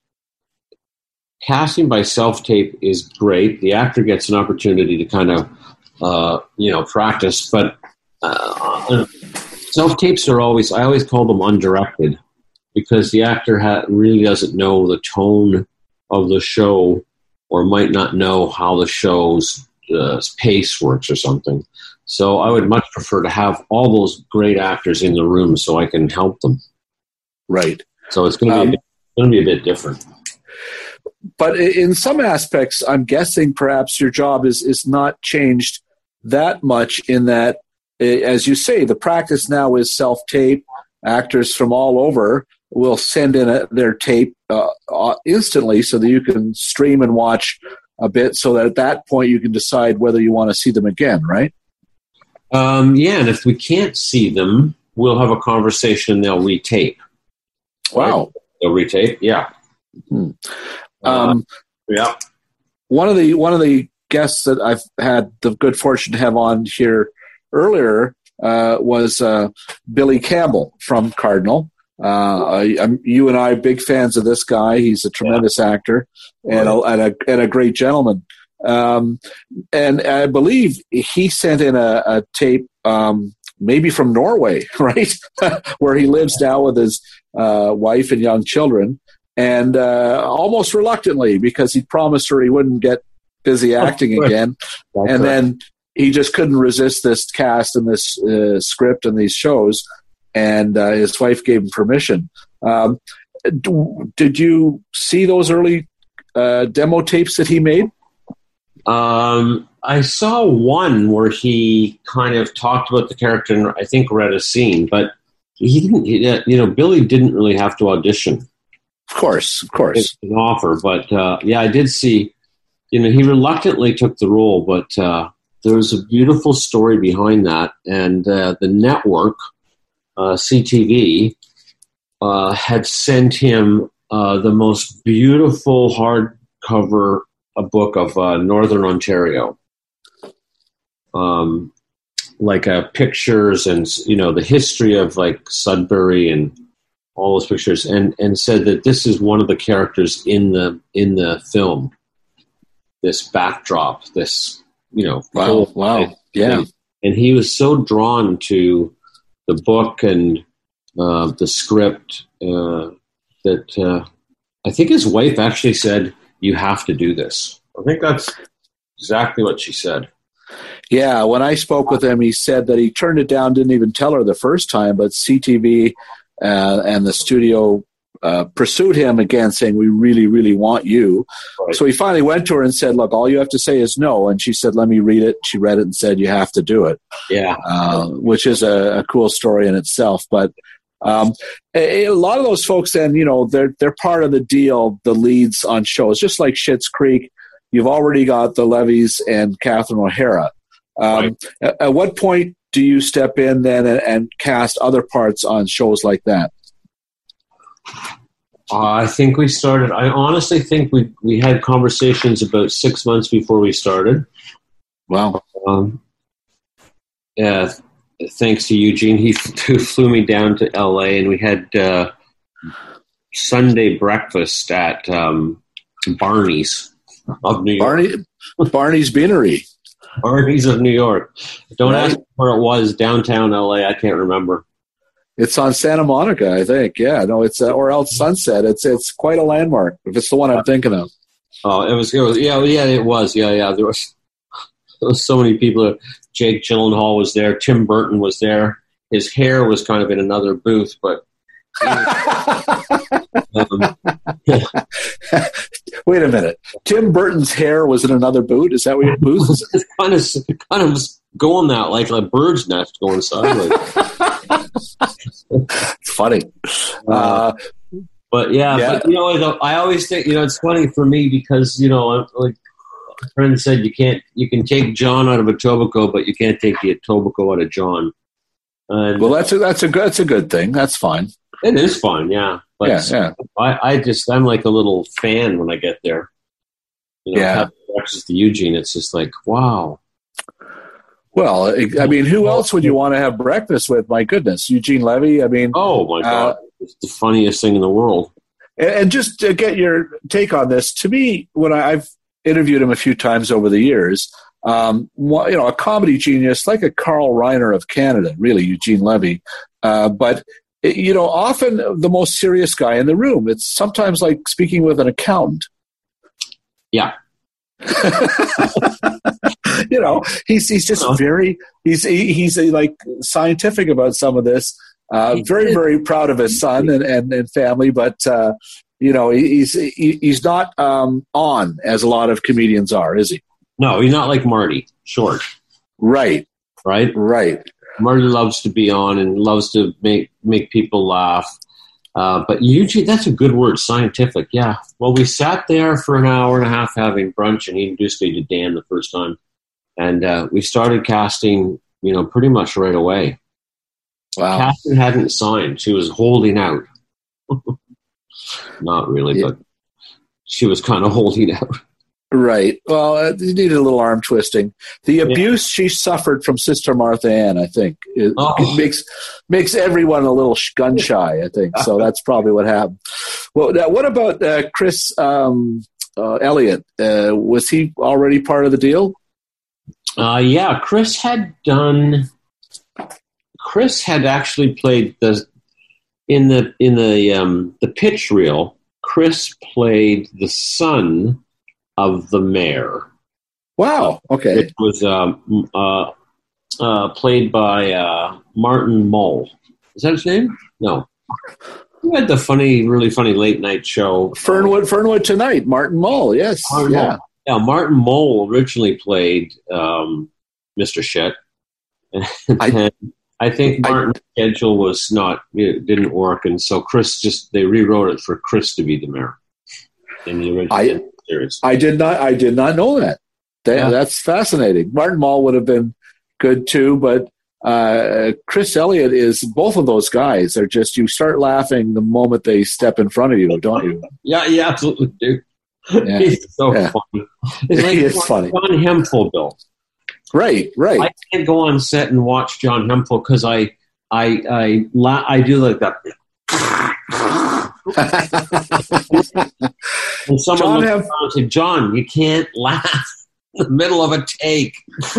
casting by self-tape is great. The actor gets an opportunity to kind of, uh, you know, practice, but uh, self-tapes are always, I always call them undirected, because the actor ha- really doesn't know the tone of the show, or might not know how the show's uh, pace works or something. So I would much prefer to have all those great actors in the room so I can help them. Right. So it's going to be, um, a, going to be a bit different. But in some aspects, I'm guessing perhaps your job is, is not changed that much, in that, as you say, the practice now is self-tape. Actors from all over will send in a, their tape uh, instantly so that you can stream and watch a bit, so that at that point you can decide whether you want to see them again, right? Um, yeah, and if we can't see them, we'll have a conversation and they'll retape. Wow. Right? They'll retape, yeah. Hmm. Um, uh, yeah. One of the one of the guests that I've had the good fortune to have on here earlier uh, was uh, Billy Campbell from Cardinal. Uh, I, I'm, you and I are big fans of this guy. He's a tremendous yeah. actor and, right. a, and, a, and a great gentleman. Um, and I believe he sent in a, a tape um, maybe from Norway, right, where he lives now with his uh, wife and young children, and uh, almost reluctantly because he promised her he wouldn't get busy acting again, That's and right. then he just couldn't resist this cast and this uh, script and these shows, and uh, his wife gave him permission. Um, d- did you see those early uh, demo tapes that he made? Um, I saw one where he kind of talked about the character and I think read a scene, but he didn't, he, uh, you know, Billy didn't really have to audition. Of course, of course. It's an offer, but uh, yeah, I did see, you know, he reluctantly took the role, but uh, there was a beautiful story behind that. And uh, the network, uh, C T V, uh, had sent him uh, the most beautiful hardcover a book of uh, Northern Ontario, um, like uh, pictures and, you know, the history of like Sudbury and all those pictures, and, and said that this is one of the characters in the in the film. This backdrop, this, you know, Wow, whole wow, thing. yeah. And he was so drawn to the book and uh, the script uh, that uh, I think his wife actually said, "You have to do this." I think that's exactly what she said. Yeah, when I spoke with him, he said that he turned it down, didn't even tell her the first time, but C T V uh, and the studio uh, pursued him again, saying, "We really, really want you." Right. So he finally went to her and said, "Look, all you have to say is no." And she said, "Let me read it." She read it and said, "You have to do it." Yeah. Uh, which is a, a cool story in itself. But um, a, a lot of those folks, then, you know, they're they're part of the deal, the leads on shows, just like Schitt's Creek. You've already got the Levies and Catherine O'Hara. Um, Right. at, at what point do you step in then and, and cast other parts on shows like that? Uh, I think we started, I honestly think we, we had conversations about six months before we started. Wow. Um, yeah, thanks to Eugene, he flew me down to L A, and we had uh, Sunday breakfast at um, Barney's of New York. Barney, Barney's Beanery. Barney's of New York. Don't Right. ask where it was, downtown L A. I can't remember. It's on Santa Monica, I think. Yeah, no, it's uh, or else Sunset. It's it's quite a landmark. If it's the one I'm thinking of. Oh, it was, it was yeah, yeah, it was. Yeah, yeah. There was, there was so many people. Jake Gyllenhaal was there. Tim Burton was there. His hair was kind of in another booth, but um, Wait a minute. Tim Burton's hair was in another boot. Is that what your booth is? it's kind of kind of going that like a bird's nest going sideways. Funny. Uh, But yeah, Yeah. but you know, I always think, you know, it's funny for me because, you know, like a friend said, you can't, you can take John out of Etobicoke, but you can't take the Etobicoke out of John. And well, that's a that's a good that's a good thing. That's fine. it is fun, yeah. But Yeah, yeah. I, I just, I'm like a little fan when I get there. You know, Yeah. having breakfast to Eugene, it's just like, wow. Well, I I mean, who else would you want to have breakfast with? My goodness, Eugene Levy. I mean, Oh my God. It's the funniest thing in the world. and, and just to get your take on this, to me, when I, I've interviewed him a few times over the years, um, wha- you know, a comedy genius like a Carl Reiner of Canada, really, Eugene Levy. Uh, but it- you know, often the most serious guy in the room. It's sometimes like speaking with an accountant. Yeah. You know, he's he's just Uh-huh. very he's he, he's uh, like scientific about some of this. Uh, He very is. very proud of his son and and, and family, but uh, you know, he, he's he, he's not um, on as a lot of comedians are, is he? No, he's not like Marty Short, Right, right? right. Marty loves to be on and loves to make make people laugh. Uh, but Eugene, that's a good word, scientific. Yeah. Well, we sat there for an hour and a half having brunch, and he introduced me to Dan the first time, and uh, we started casting. You know, pretty much right away. Wow. Catherine hadn't signed; she was holding out. Not really, Yeah. but she was kind of holding out. Right. Well, uh, you needed a little arm twisting. The abuse she suffered from Sister Martha Ann, I think, it, Oh. it makes makes everyone a little sh- gun shy. I think so. That's probably what happened. Well, now, what about uh, Chris um, uh, Elliott? Uh, was he already part of the deal? Uh, yeah, Chris had done Chris had actually played the in the in the um, the pitch reel. Chris played the son of the mayor. Wow. Okay. It was um, uh, uh, played by uh, Martin Mull. Is that his name? No. Who had the funny, really funny late night show? Fernwood, Fernwood Tonight. Martin Mull. Yes. Martin yeah. Mull. Yeah. Martin Mull originally played um, Mister Shit. I, I think Martin's I, schedule was not, it didn't work. And so Chris just, they rewrote it for Chris to be the mayor in the original I, series. I did not, I did not know that. that yeah. That's fascinating. Martin Mull would have been good too, but uh, Chris Elliott is, both of those guys are just, you start laughing the moment they step in front of you, don't you? Yeah, you absolutely do. Yeah. He's so yeah. funny. It's like he is funny. John Hemphill, Bill. Right, right. I can't go on set and watch John Hemphill because I, I, I, la- I do like that. And someone John looks Hemph- around and said, "John, you can't laugh in the middle of a take."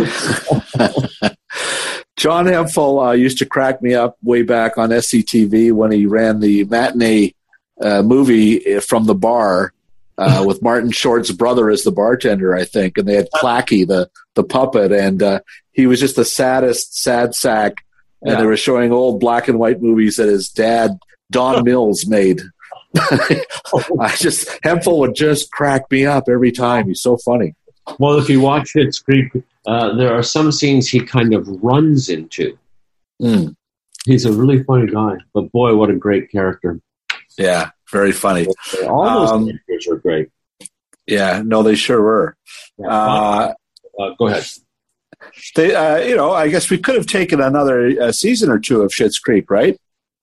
John Hemphill uh, used to crack me up way back on S C T V when he ran the matinee uh, movie From the Bar uh, with Martin Short's brother as the bartender, I think, and they had Clacky, the the puppet, and uh, he was just the saddest sad sack. And yeah. they were showing old black and white movies that his dad, Don Mills, made. I just Hemphill would just crack me up every time. He's so funny. Well, if you watch Schitt's Creek, uh, there are some scenes he kind of runs into. Mm. He's a really funny guy, but boy, what a great character! Yeah, very funny. All those um, characters are great. Yeah, no, they sure were. Yeah. Uh, uh, go ahead. They, uh, you know, I guess we could have taken another uh, season or two of Schitt's Creek, right?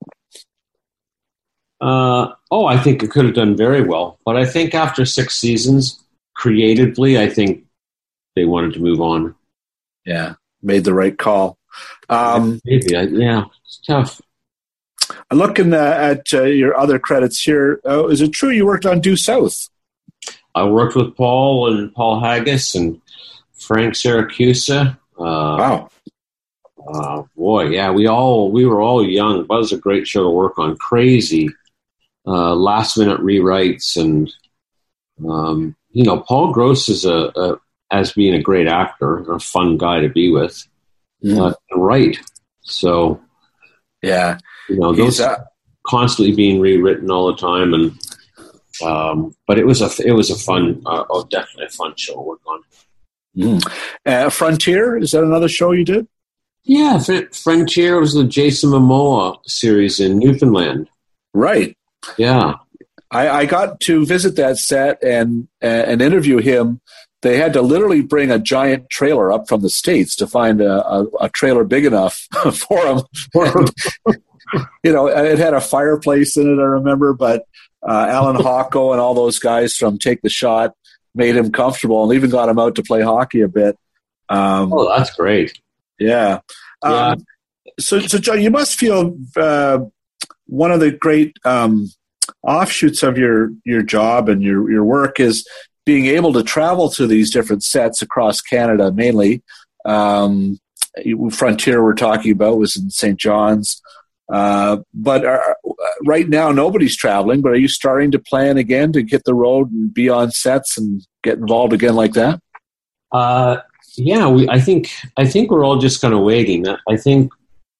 Uh, oh, I think it could have done very well, but I think after six seasons, creatively, I think they wanted to move on. Yeah, made the right call. Um, Maybe, I, yeah, it's tough. Looking uh, at uh, your other credits here, uh, is it true you worked on Due South? I worked with Paul and Paul Haggis and Frank Siracusa. Uh, wow. Uh, boy, yeah, we all we were all young. But it was a great show to work on. Crazy uh, last minute rewrites, and um, you know, Paul Gross is a, a as being a great actor, a fun guy to be with. Mm. Uh, right, so yeah, you know, those uh, constantly being rewritten all the time, and um, but it was a it was a fun, uh, oh, definitely a fun show to work on. Mm. Uh, Frontier, is that another show you did? Yeah, F- Frontier was the Jason Momoa series in Newfoundland. Right. Yeah. I, I got to visit that set and uh, and interview him. They had to literally bring a giant trailer up from the States to find a, a, a trailer big enough for him. And, you know, it had a fireplace in it, I remember, but uh, Alan Hocko and all those guys from Take the Shot made him comfortable and even got him out to play hockey a bit. Um, oh, that's great. Yeah. yeah. Um, so, so, John, you must feel uh, one of the great um, offshoots of your, your job and your, your work is being able to travel to these different sets across Canada, mainly. Um, Frontier we're talking about was in Saint John's. Uh, but are, right now, nobody's traveling, but are you starting to plan again to hit the road and be on sets and get involved again like that? Uh, yeah, we, I think I think we're all just kind of waiting. I think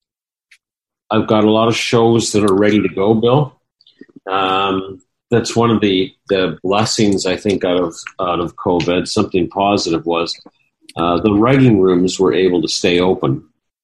I've got a lot of shows that are ready to go, Bill. Um, that's one of the, the blessings, I think, out of out of COVID. Something positive was uh, the writing rooms were able to stay open.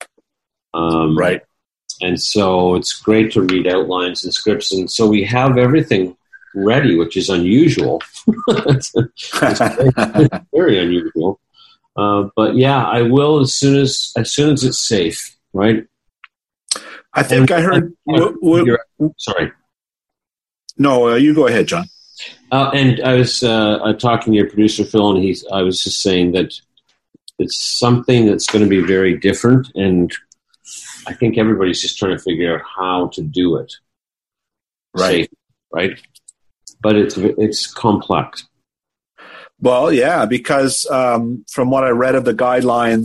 Um, right. And so it's great to read outlines and scripts. And so we have everything ready, which is unusual. it's, it's very, very unusual. Uh, but yeah, I will as soon as as soon as it's safe, right? I think and, I heard. And, w- w- sorry. No, uh, you go ahead, John. Uh, and I was uh, talking to your producer, Phil, and he's. I was just saying that it's something that's going to be very different, and I think everybody's just trying to figure out how to do it. Right. Safe, right. But it's it's complex. Well, yeah, because um, from what I read of the guidelines,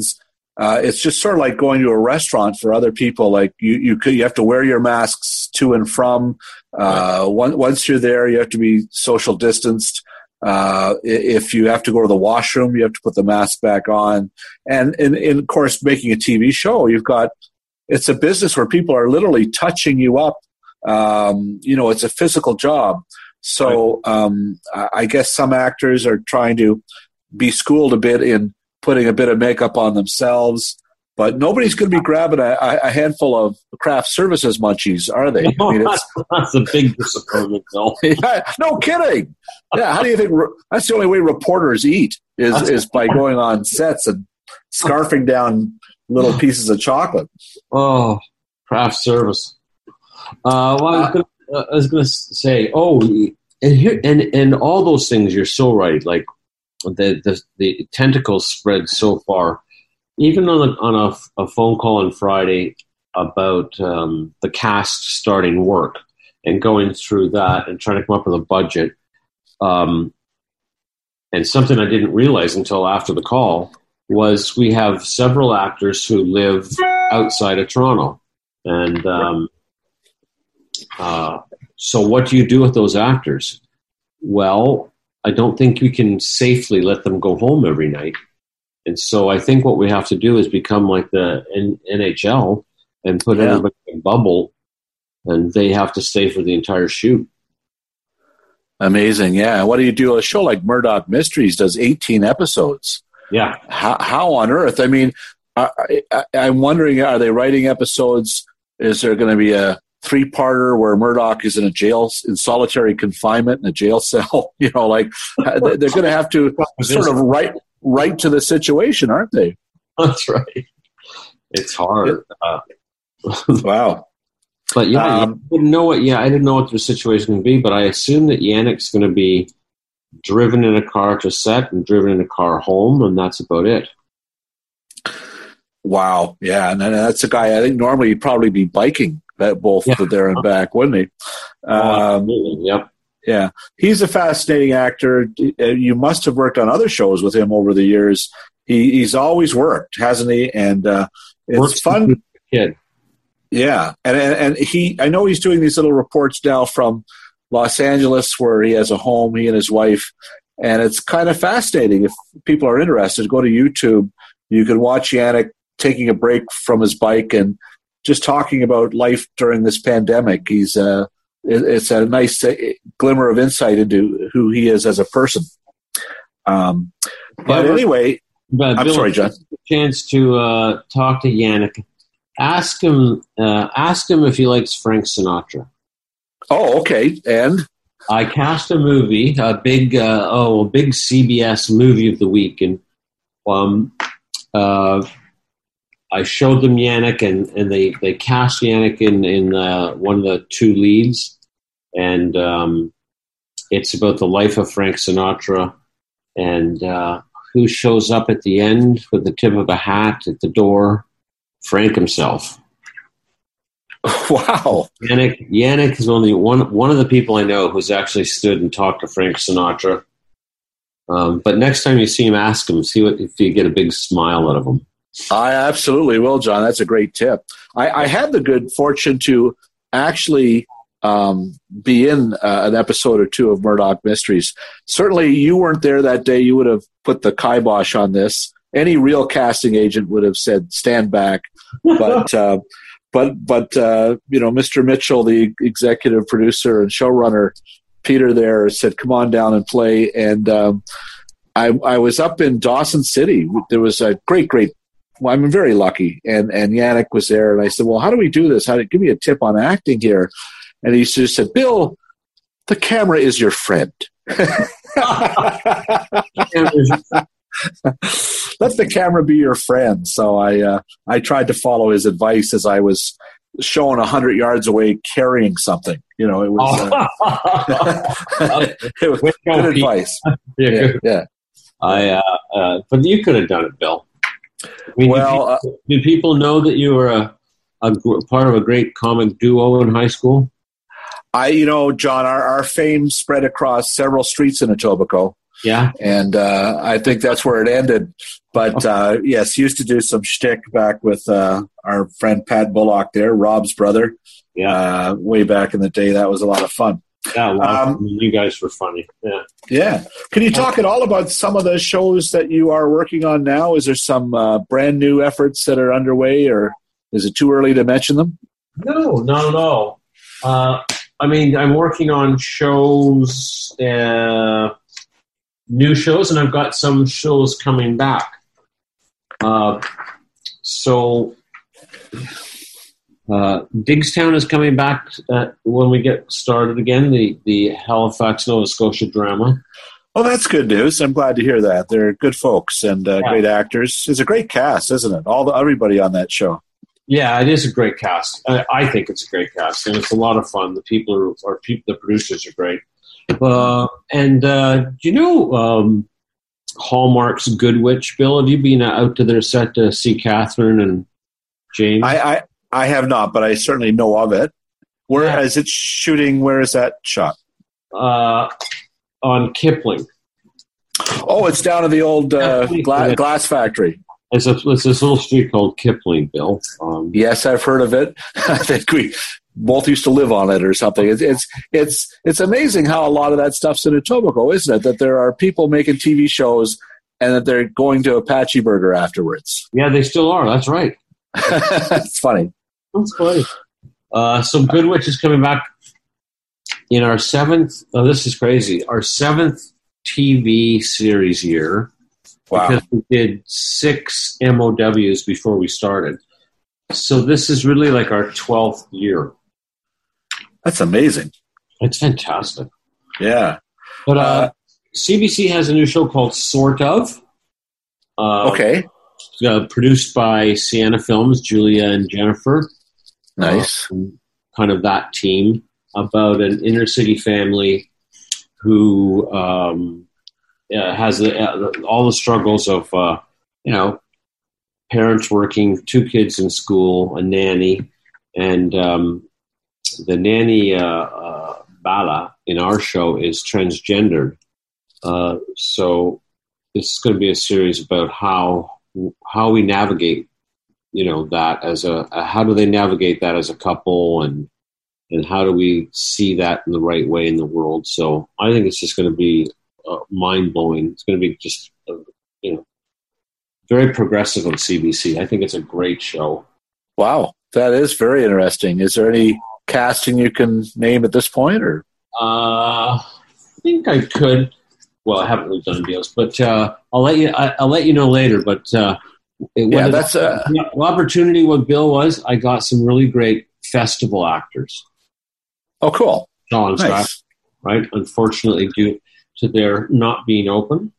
uh, it's just sort of like going to a restaurant for other people. Like you, you could, you have to wear your masks to and from. Uh, one, once you're there, you have to be social distanced. Uh, if you have to go to the washroom, you have to put the mask back on. And, and, and of course, making a T V show, you've got, it's a business where people are literally touching you up. Um, you know, it's a physical job. So um, I guess some actors are trying to be schooled a bit in putting a bit of makeup on themselves. But nobody's going to be grabbing a, a handful of craft services munchies, are they? No, I mean, it's, that's a big disappointment, though. Yeah, no kidding. Yeah, how do you think re- that's the only way reporters eat is that's is by going on sets and scarfing down little pieces of chocolate? Oh, craft service. Uh, well, I was gonna, uh, I was going to say, oh, and here and and all those things. You're so right. Like the the, the tentacles spread so far. Even on a, on a, a phone call on Friday about um, the cast starting work and going through that and trying to come up with a budget, um, and something I didn't realize until after the call was we have several actors who live outside of Toronto, and um, uh, so what do you do with those actors? Well, I don't think you can safely let them go home every night. And so I think what we have to do is become like the N H L and put yeah. everybody in a bubble, and they have to stay for the entire shoot. Amazing, yeah. What do you do? A show like Murdoch Mysteries does eighteen episodes. Yeah. How, how on earth? I mean, I, I, I'm wondering, are they writing episodes? Is there going to be a three-parter where Murdoch is in a jail, in solitary confinement in a jail cell? You know, like they're going to have to sort of write... right to the situation, aren't they? That's right. It's hard. Uh, wow. But yeah, um, I didn't know what. Yeah, I didn't know what the situation would be, but I assume that Yannick's going to be driven in a car to set and driven in a car home, and that's about it. Wow. Yeah, and that's a guy. I think normally he'd probably be biking that both yeah. there and back, wouldn't he? Oh, um, yep. Yeah, he's a fascinating actor. You must have worked on other shows with him over the years. He, he's always worked, hasn't he? And uh, it's Works fun. Kid. Yeah, and and he, I know he's doing these little reports now from Los Angeles, where he has a home, he and his wife, and it's kind of fascinating. If people are interested, go to YouTube. You can watch Yannick taking a break from his bike and just talking about life during this pandemic. He's uh, it's a nice glimmer of insight into who he is as a person. Um, but yeah, anyway, but I'm Bill, sorry, John. Chance to uh, talk to Yannick. Ask him. Uh, ask him if he likes Frank Sinatra. Oh, okay. And I cast a movie, a big, uh, oh, a big C B S movie of the week, and um, uh, I showed them Yannick, and, and they, they cast Yannick in, in uh, one of the two leads. And um, it's about the life of Frank Sinatra. And uh, who shows up at the end with the tip of a hat at the door? Frank himself. Wow. Yannick, Yannick is only one, one of the people I know who's actually stood and talked to Frank Sinatra. Um, but next time you see him, ask him, see what, if you get a big smile out of him. I absolutely will, John. That's a great tip. I, I had the good fortune to actually um, be in uh, an episode or two of Murdoch Mysteries. Certainly you weren't there that day. You would have put the kibosh on this. Any real casting agent would have said, stand back. But, uh, but, but uh, you know, Mister Mitchell, the executive producer and showrunner, Peter there said, come on down and play. And um, I, I was up in Dawson City. There was a great, great Well, I'm very lucky, and and Yannick was there, and I said, "Well, how do we do this? How do give me a tip on acting here?" And he just said, "Bill, the camera is your friend. Let the camera be your friend." So I uh, I tried to follow his advice as I was showing a hundred yards away carrying something. You know, it was uh, it was good advice. Yeah, yeah. I uh, uh, but you could have done it, Bill. I mean, well, do people, do people know that you were a, a part of a great comic duo in high school? I, you know, John, our, our fame spread across several streets in Etobicoke. Yeah. And uh, I think that's where it ended. But uh, yes, used to do some shtick back with uh, our friend Pat Bullock there, Rob's brother. Yeah. Uh, way back in the day. That was a lot of fun. Yeah, well, Um, you guys were funny. Yeah. Yeah. Can you talk at all about some of the shows that you are working on now? Is there some uh, brand new efforts that are underway, or is it too early to mention them? No, no, no. Uh, I mean, I'm working on shows, uh, new shows, and I've got some shows coming back. Uh, so, uh, Digstown is coming back uh, when we get started again, the, the Halifax, Nova Scotia drama. Oh, that's good news. I'm glad to hear that. They're good folks and uh, yeah. great actors. It's a great cast, isn't it? All the everybody on that show. Yeah, it is a great cast. I, I think it's a great cast, and it's a lot of fun. The people are, are people, the producers are great. Uh, and uh, do you know um, Hallmark's Good Witch, Bill? Have you been out to their set to see Catherine and James? I, I, I have not, but I certainly know of it. Where yeah. is it shooting? Where is that shot? Uh, on Kipling. Oh, it's down at the old uh, gla- glass factory. It's, a, it's this little street called Kipling, Bill. Um, yes, I've heard of it. I think we both used to live on it or something. It's it's it's it's amazing how a lot of that stuff's in Etobicoke, isn't it? That there are people making T V shows and that they're going to Apache Burger afterwards. Yeah, they still are. That's right. It's funny. That's funny. Uh, so Good Witch is coming back in our seventh. Oh, this is crazy. Our seventh T V series year. Wow. Because we did six M O Ws before we started. So this is really like our twelfth year. That's amazing. It's fantastic. Yeah. But uh, uh, C B C has a new show called Sort of. Uh, okay. Uh, produced by Sienna Films, Julia and Jennifer. Nice. Uh, kind of that team, about an inner city family who... Um, Uh, has the, uh, all the struggles of, uh, you know, parents working, two kids in school, a nanny, and um, the nanny, uh, uh, Bala, in our show is transgendered. Uh, so this is going to be a series about how how we navigate, you know, that as a, a how do they navigate that as a couple, and and how do we see that in the right way in the world. So I think it's just going to be Uh, mind-blowing. It's going to be just, uh, you know, very progressive on C B C. I think it's a great show. Wow, that is very interesting. Is there any casting you can name at this point, or? Uh, I think I could. Well, I haven't really done deals, but uh, I'll let you. I, I'll let you know later. But uh, yeah, that's a uh, opportunity. What Bill was, I got some really great festival actors. Oh, cool! Sean nice. Scott, right? Unfortunately, due to their not being open.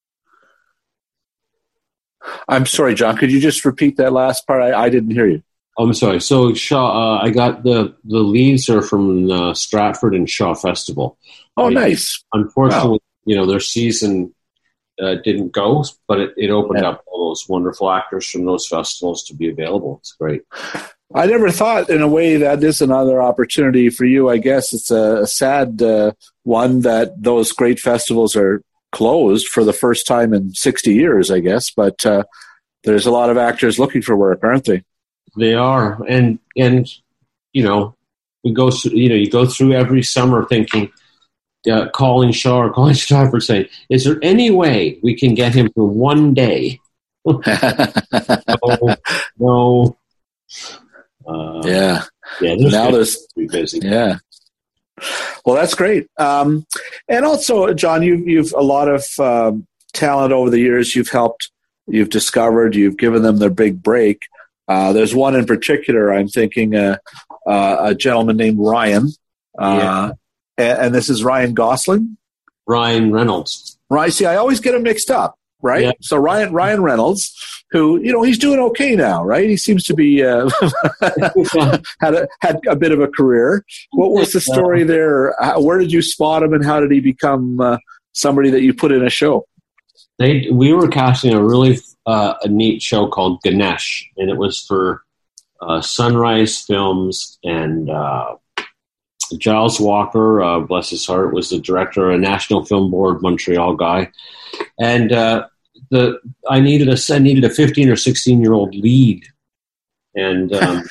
I'm sorry, John. Could you just repeat that last part? I, I didn't hear you. Oh, I'm sorry. So Shaw, uh, I got the the leads are from uh, Stratford and Shaw Festival. Oh, I, nice. Unfortunately, wow. you know, their season uh, didn't go, but it, it opened yeah. up all those wonderful actors from those festivals to be available. It's great. I never thought, in a way, that is another opportunity for you. I guess it's a, a sad uh, one that those great festivals are closed for the first time in sixty years, I guess. But uh, there's a lot of actors looking for work, aren't they? They are. And, and you know, we go through, you know, you go through every summer thinking, uh, calling Shaw or calling Stratford saying, is there any way we can get him for one day? no. no. Uh, yeah. Yeah. Now there's be busy. Yeah. Well, that's great. Um, and also, John, you, you've a lot of um, talent over the years. You've helped, you've discovered, you've given them their big break. Uh, there's one in particular. I'm thinking uh, uh, a gentleman named Ryan, uh, yeah. and, and this is Ryan Gosling. Ryan Reynolds. Right. See, I always get them mixed up. Right. Yeah. So Ryan Ryan Reynolds, who, you know, he's doing okay now, right? He seems to be uh, had a had a bit of a career. What was the story there? Where did you spot him, and how did he become uh, somebody that you put in a show? They we were casting a really uh, a neat show called Ganesh, and it was for uh, Sunrise Films and uh, Giles Walker, uh, bless his heart, was the director, a National Film Board Montreal guy, and uh, the I needed a I needed a fifteen or sixteen year old lead, and um,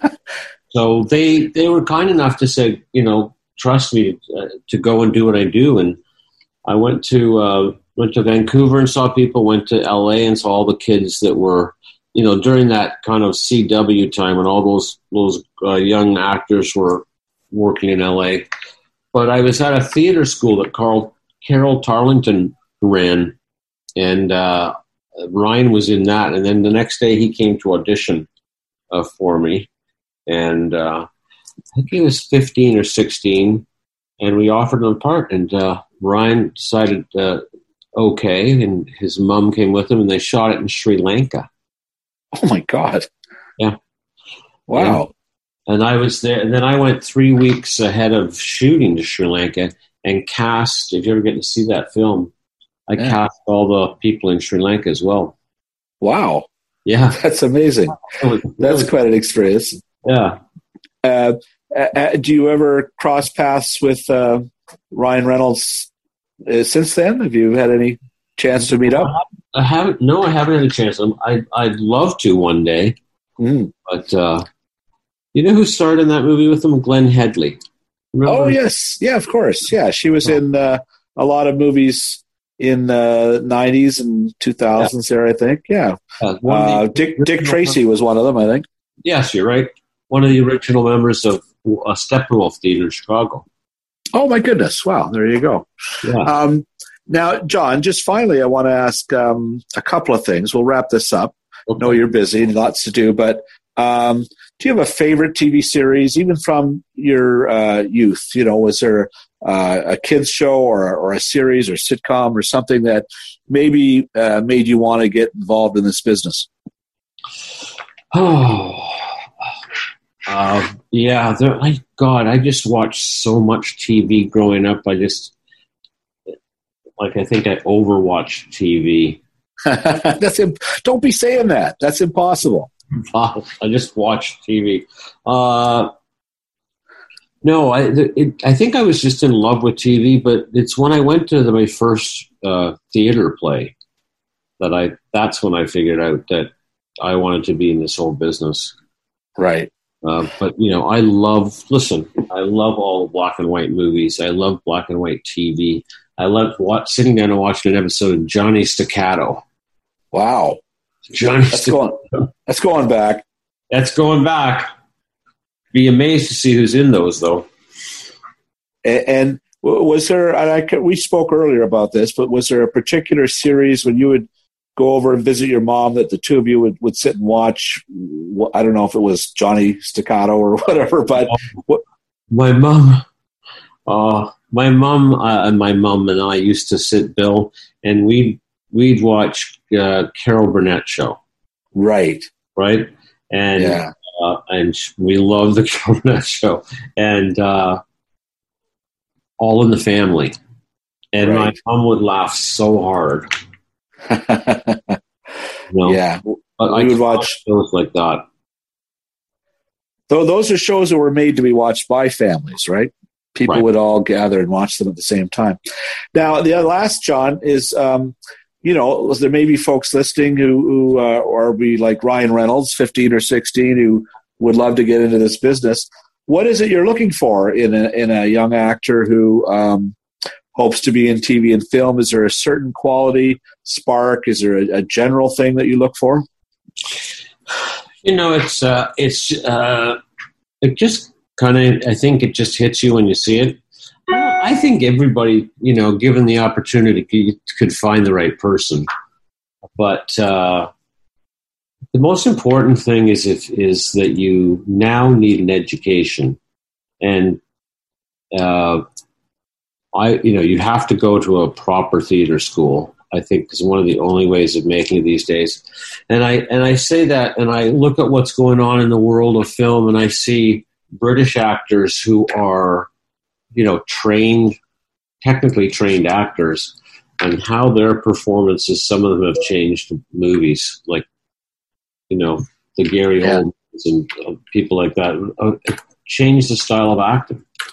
so they they were kind enough to say, you know, trust me uh, to go and do what I do, and I went to uh, went to Vancouver and saw people, went to L A and saw all the kids that were, you know, during that kind of C W time when all those those uh, young actors were working in L A. But I was at a theater school that Carl Carol Tarlington ran, and uh, Ryan was in that. And then the next day he came to audition uh, for me, and uh, I think he was fifteen or sixteen, and we offered him a part. And uh, Ryan decided uh, okay, and his mom came with him, and they shot it in Sri Lanka. Oh my God! Yeah, wow. And, and I was there, and then I went three weeks ahead of shooting to Sri Lanka and cast. If you ever get to see that film, I yeah. cast all the people in Sri Lanka as well. Wow! Yeah, that's amazing. Was, that's quite an experience. Yeah. Uh, uh, do you ever cross paths with uh, Ryan Reynolds uh, since then? Have you had any chance to meet up? I haven't. No, I haven't had a chance. I I'd love to one day, mm. but uh, you know who starred in that movie with him? Glenn Headley. Remember? Oh yes, yeah, of course, yeah. She was in uh, a lot of movies in the nineties and two thousands. Yeah. There, I think. Yeah, uh, uh, Dick Dick Tracy was one of them, I think. Yes, you're right. One of the original members of uh, Steppenwolf Theater in Chicago. Oh my goodness! Wow, there you go. Yeah. Um, now, John, just finally, I want to ask um, a couple of things. We'll wrap this up. Okay. I know you're busy and lots to do, but um, do you have a favorite T V series, even from your uh, youth? You know, was there uh, a kids show or, or a series or sitcom or something that maybe uh, made you want to get involved in this business? Oh, uh, yeah. There, my God, I just watched so much T V growing up. I just, like, I think I overwatched T V. That's imp- Don't be saying that. That's impossible. I just watched T V. Uh, no, I it, I think I was just in love with T V, but it's when I went to the, my first uh, theater play that I that's when I figured out that I wanted to be in this whole business. Right. Uh, but, you know, I love, listen, I love all black and white movies. I love black and white T V. I love watch, sitting down and watching an episode of Johnny Staccato. Wow. Johnny that's Staccato. Going, that's going back. That's going back. Be amazed to see who's in those, though. And, and was there, and I, we spoke earlier about this, but was there a particular series when you would go over and visit your mom that the two of you would, would sit and watch? I don't know if it was Johnny Staccato or whatever, but what? My mom, uh, my mom uh, and my mom and I used to sit, Bill, and we'd, we'd watch uh, Carol Burnett show. Right. Right. And, yeah. uh, and we love the Carol Burnett show and uh, All in the Family. And right. my mom would laugh so hard. No. Yeah, but we I would watch shows like that. Though those are shows that were made to be watched by families, right? People right. would all gather and watch them at the same time. Now, the last, John, is um, you know, there may be folks listening who, who uh, or be like Ryan Reynolds, fifteen or sixteen, who would love to get into this business. What is it you're looking for in a, in a young actor who um, hopes to be in T V and film? Is there a certain quality, spark? Is there a, a general thing that you look for? You know, it's uh, it's uh, it just kind of, I think it just hits you when you see it. I think everybody, you know, given the opportunity, could find the right person. But uh, the most important thing is if is that you now need an education, and uh, I, you know, you have to go to a proper theater school. I think is one of the only ways of making it these days. And I and I say that, and I look at what's going on in the world of film, and I see British actors who are, you know, trained, technically trained actors, and how their performances, some of them have changed movies, like, you know, the Gary yeah. Oldmans and uh, people like that, uh, changed the style of acting.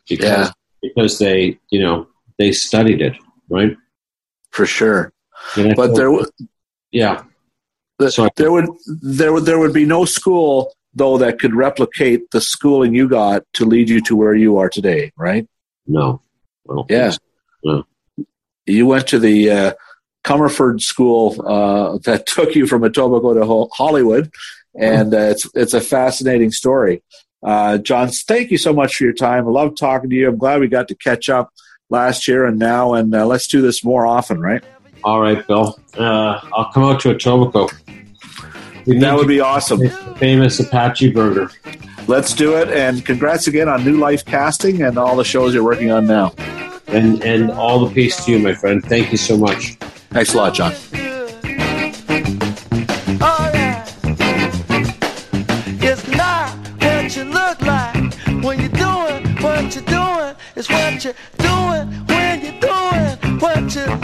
because Yeah. because they you know they studied it, right? For sure. And I But thought, there, w- yeah, the, Sorry. there would there would there would be no school though that could replicate the schooling you got to lead you to where you are today, right? no, I don't Yeah. think so. No. You went to the uh, Comerford School uh, that took you from Etobicoke to Ho- Hollywood, and uh, it's it's a fascinating story. Uh, John, thank you so much for your time. I love talking to you. I'm glad we got to catch up last year and now, and uh, let's do this more often, right? All right, Bill. Uh, I'll come out to Etobicoke. We That need would to be awesome. get the famous Apache burger. Let's do it, and congrats again on New Life Casting and all the shows you're working on now. And and all the peace to you, my friend. Thank you so much. Thanks a lot, John. Oh, yeah. It's not what you look like when you're doing what you're doing. It's what you're doing when you're doing what you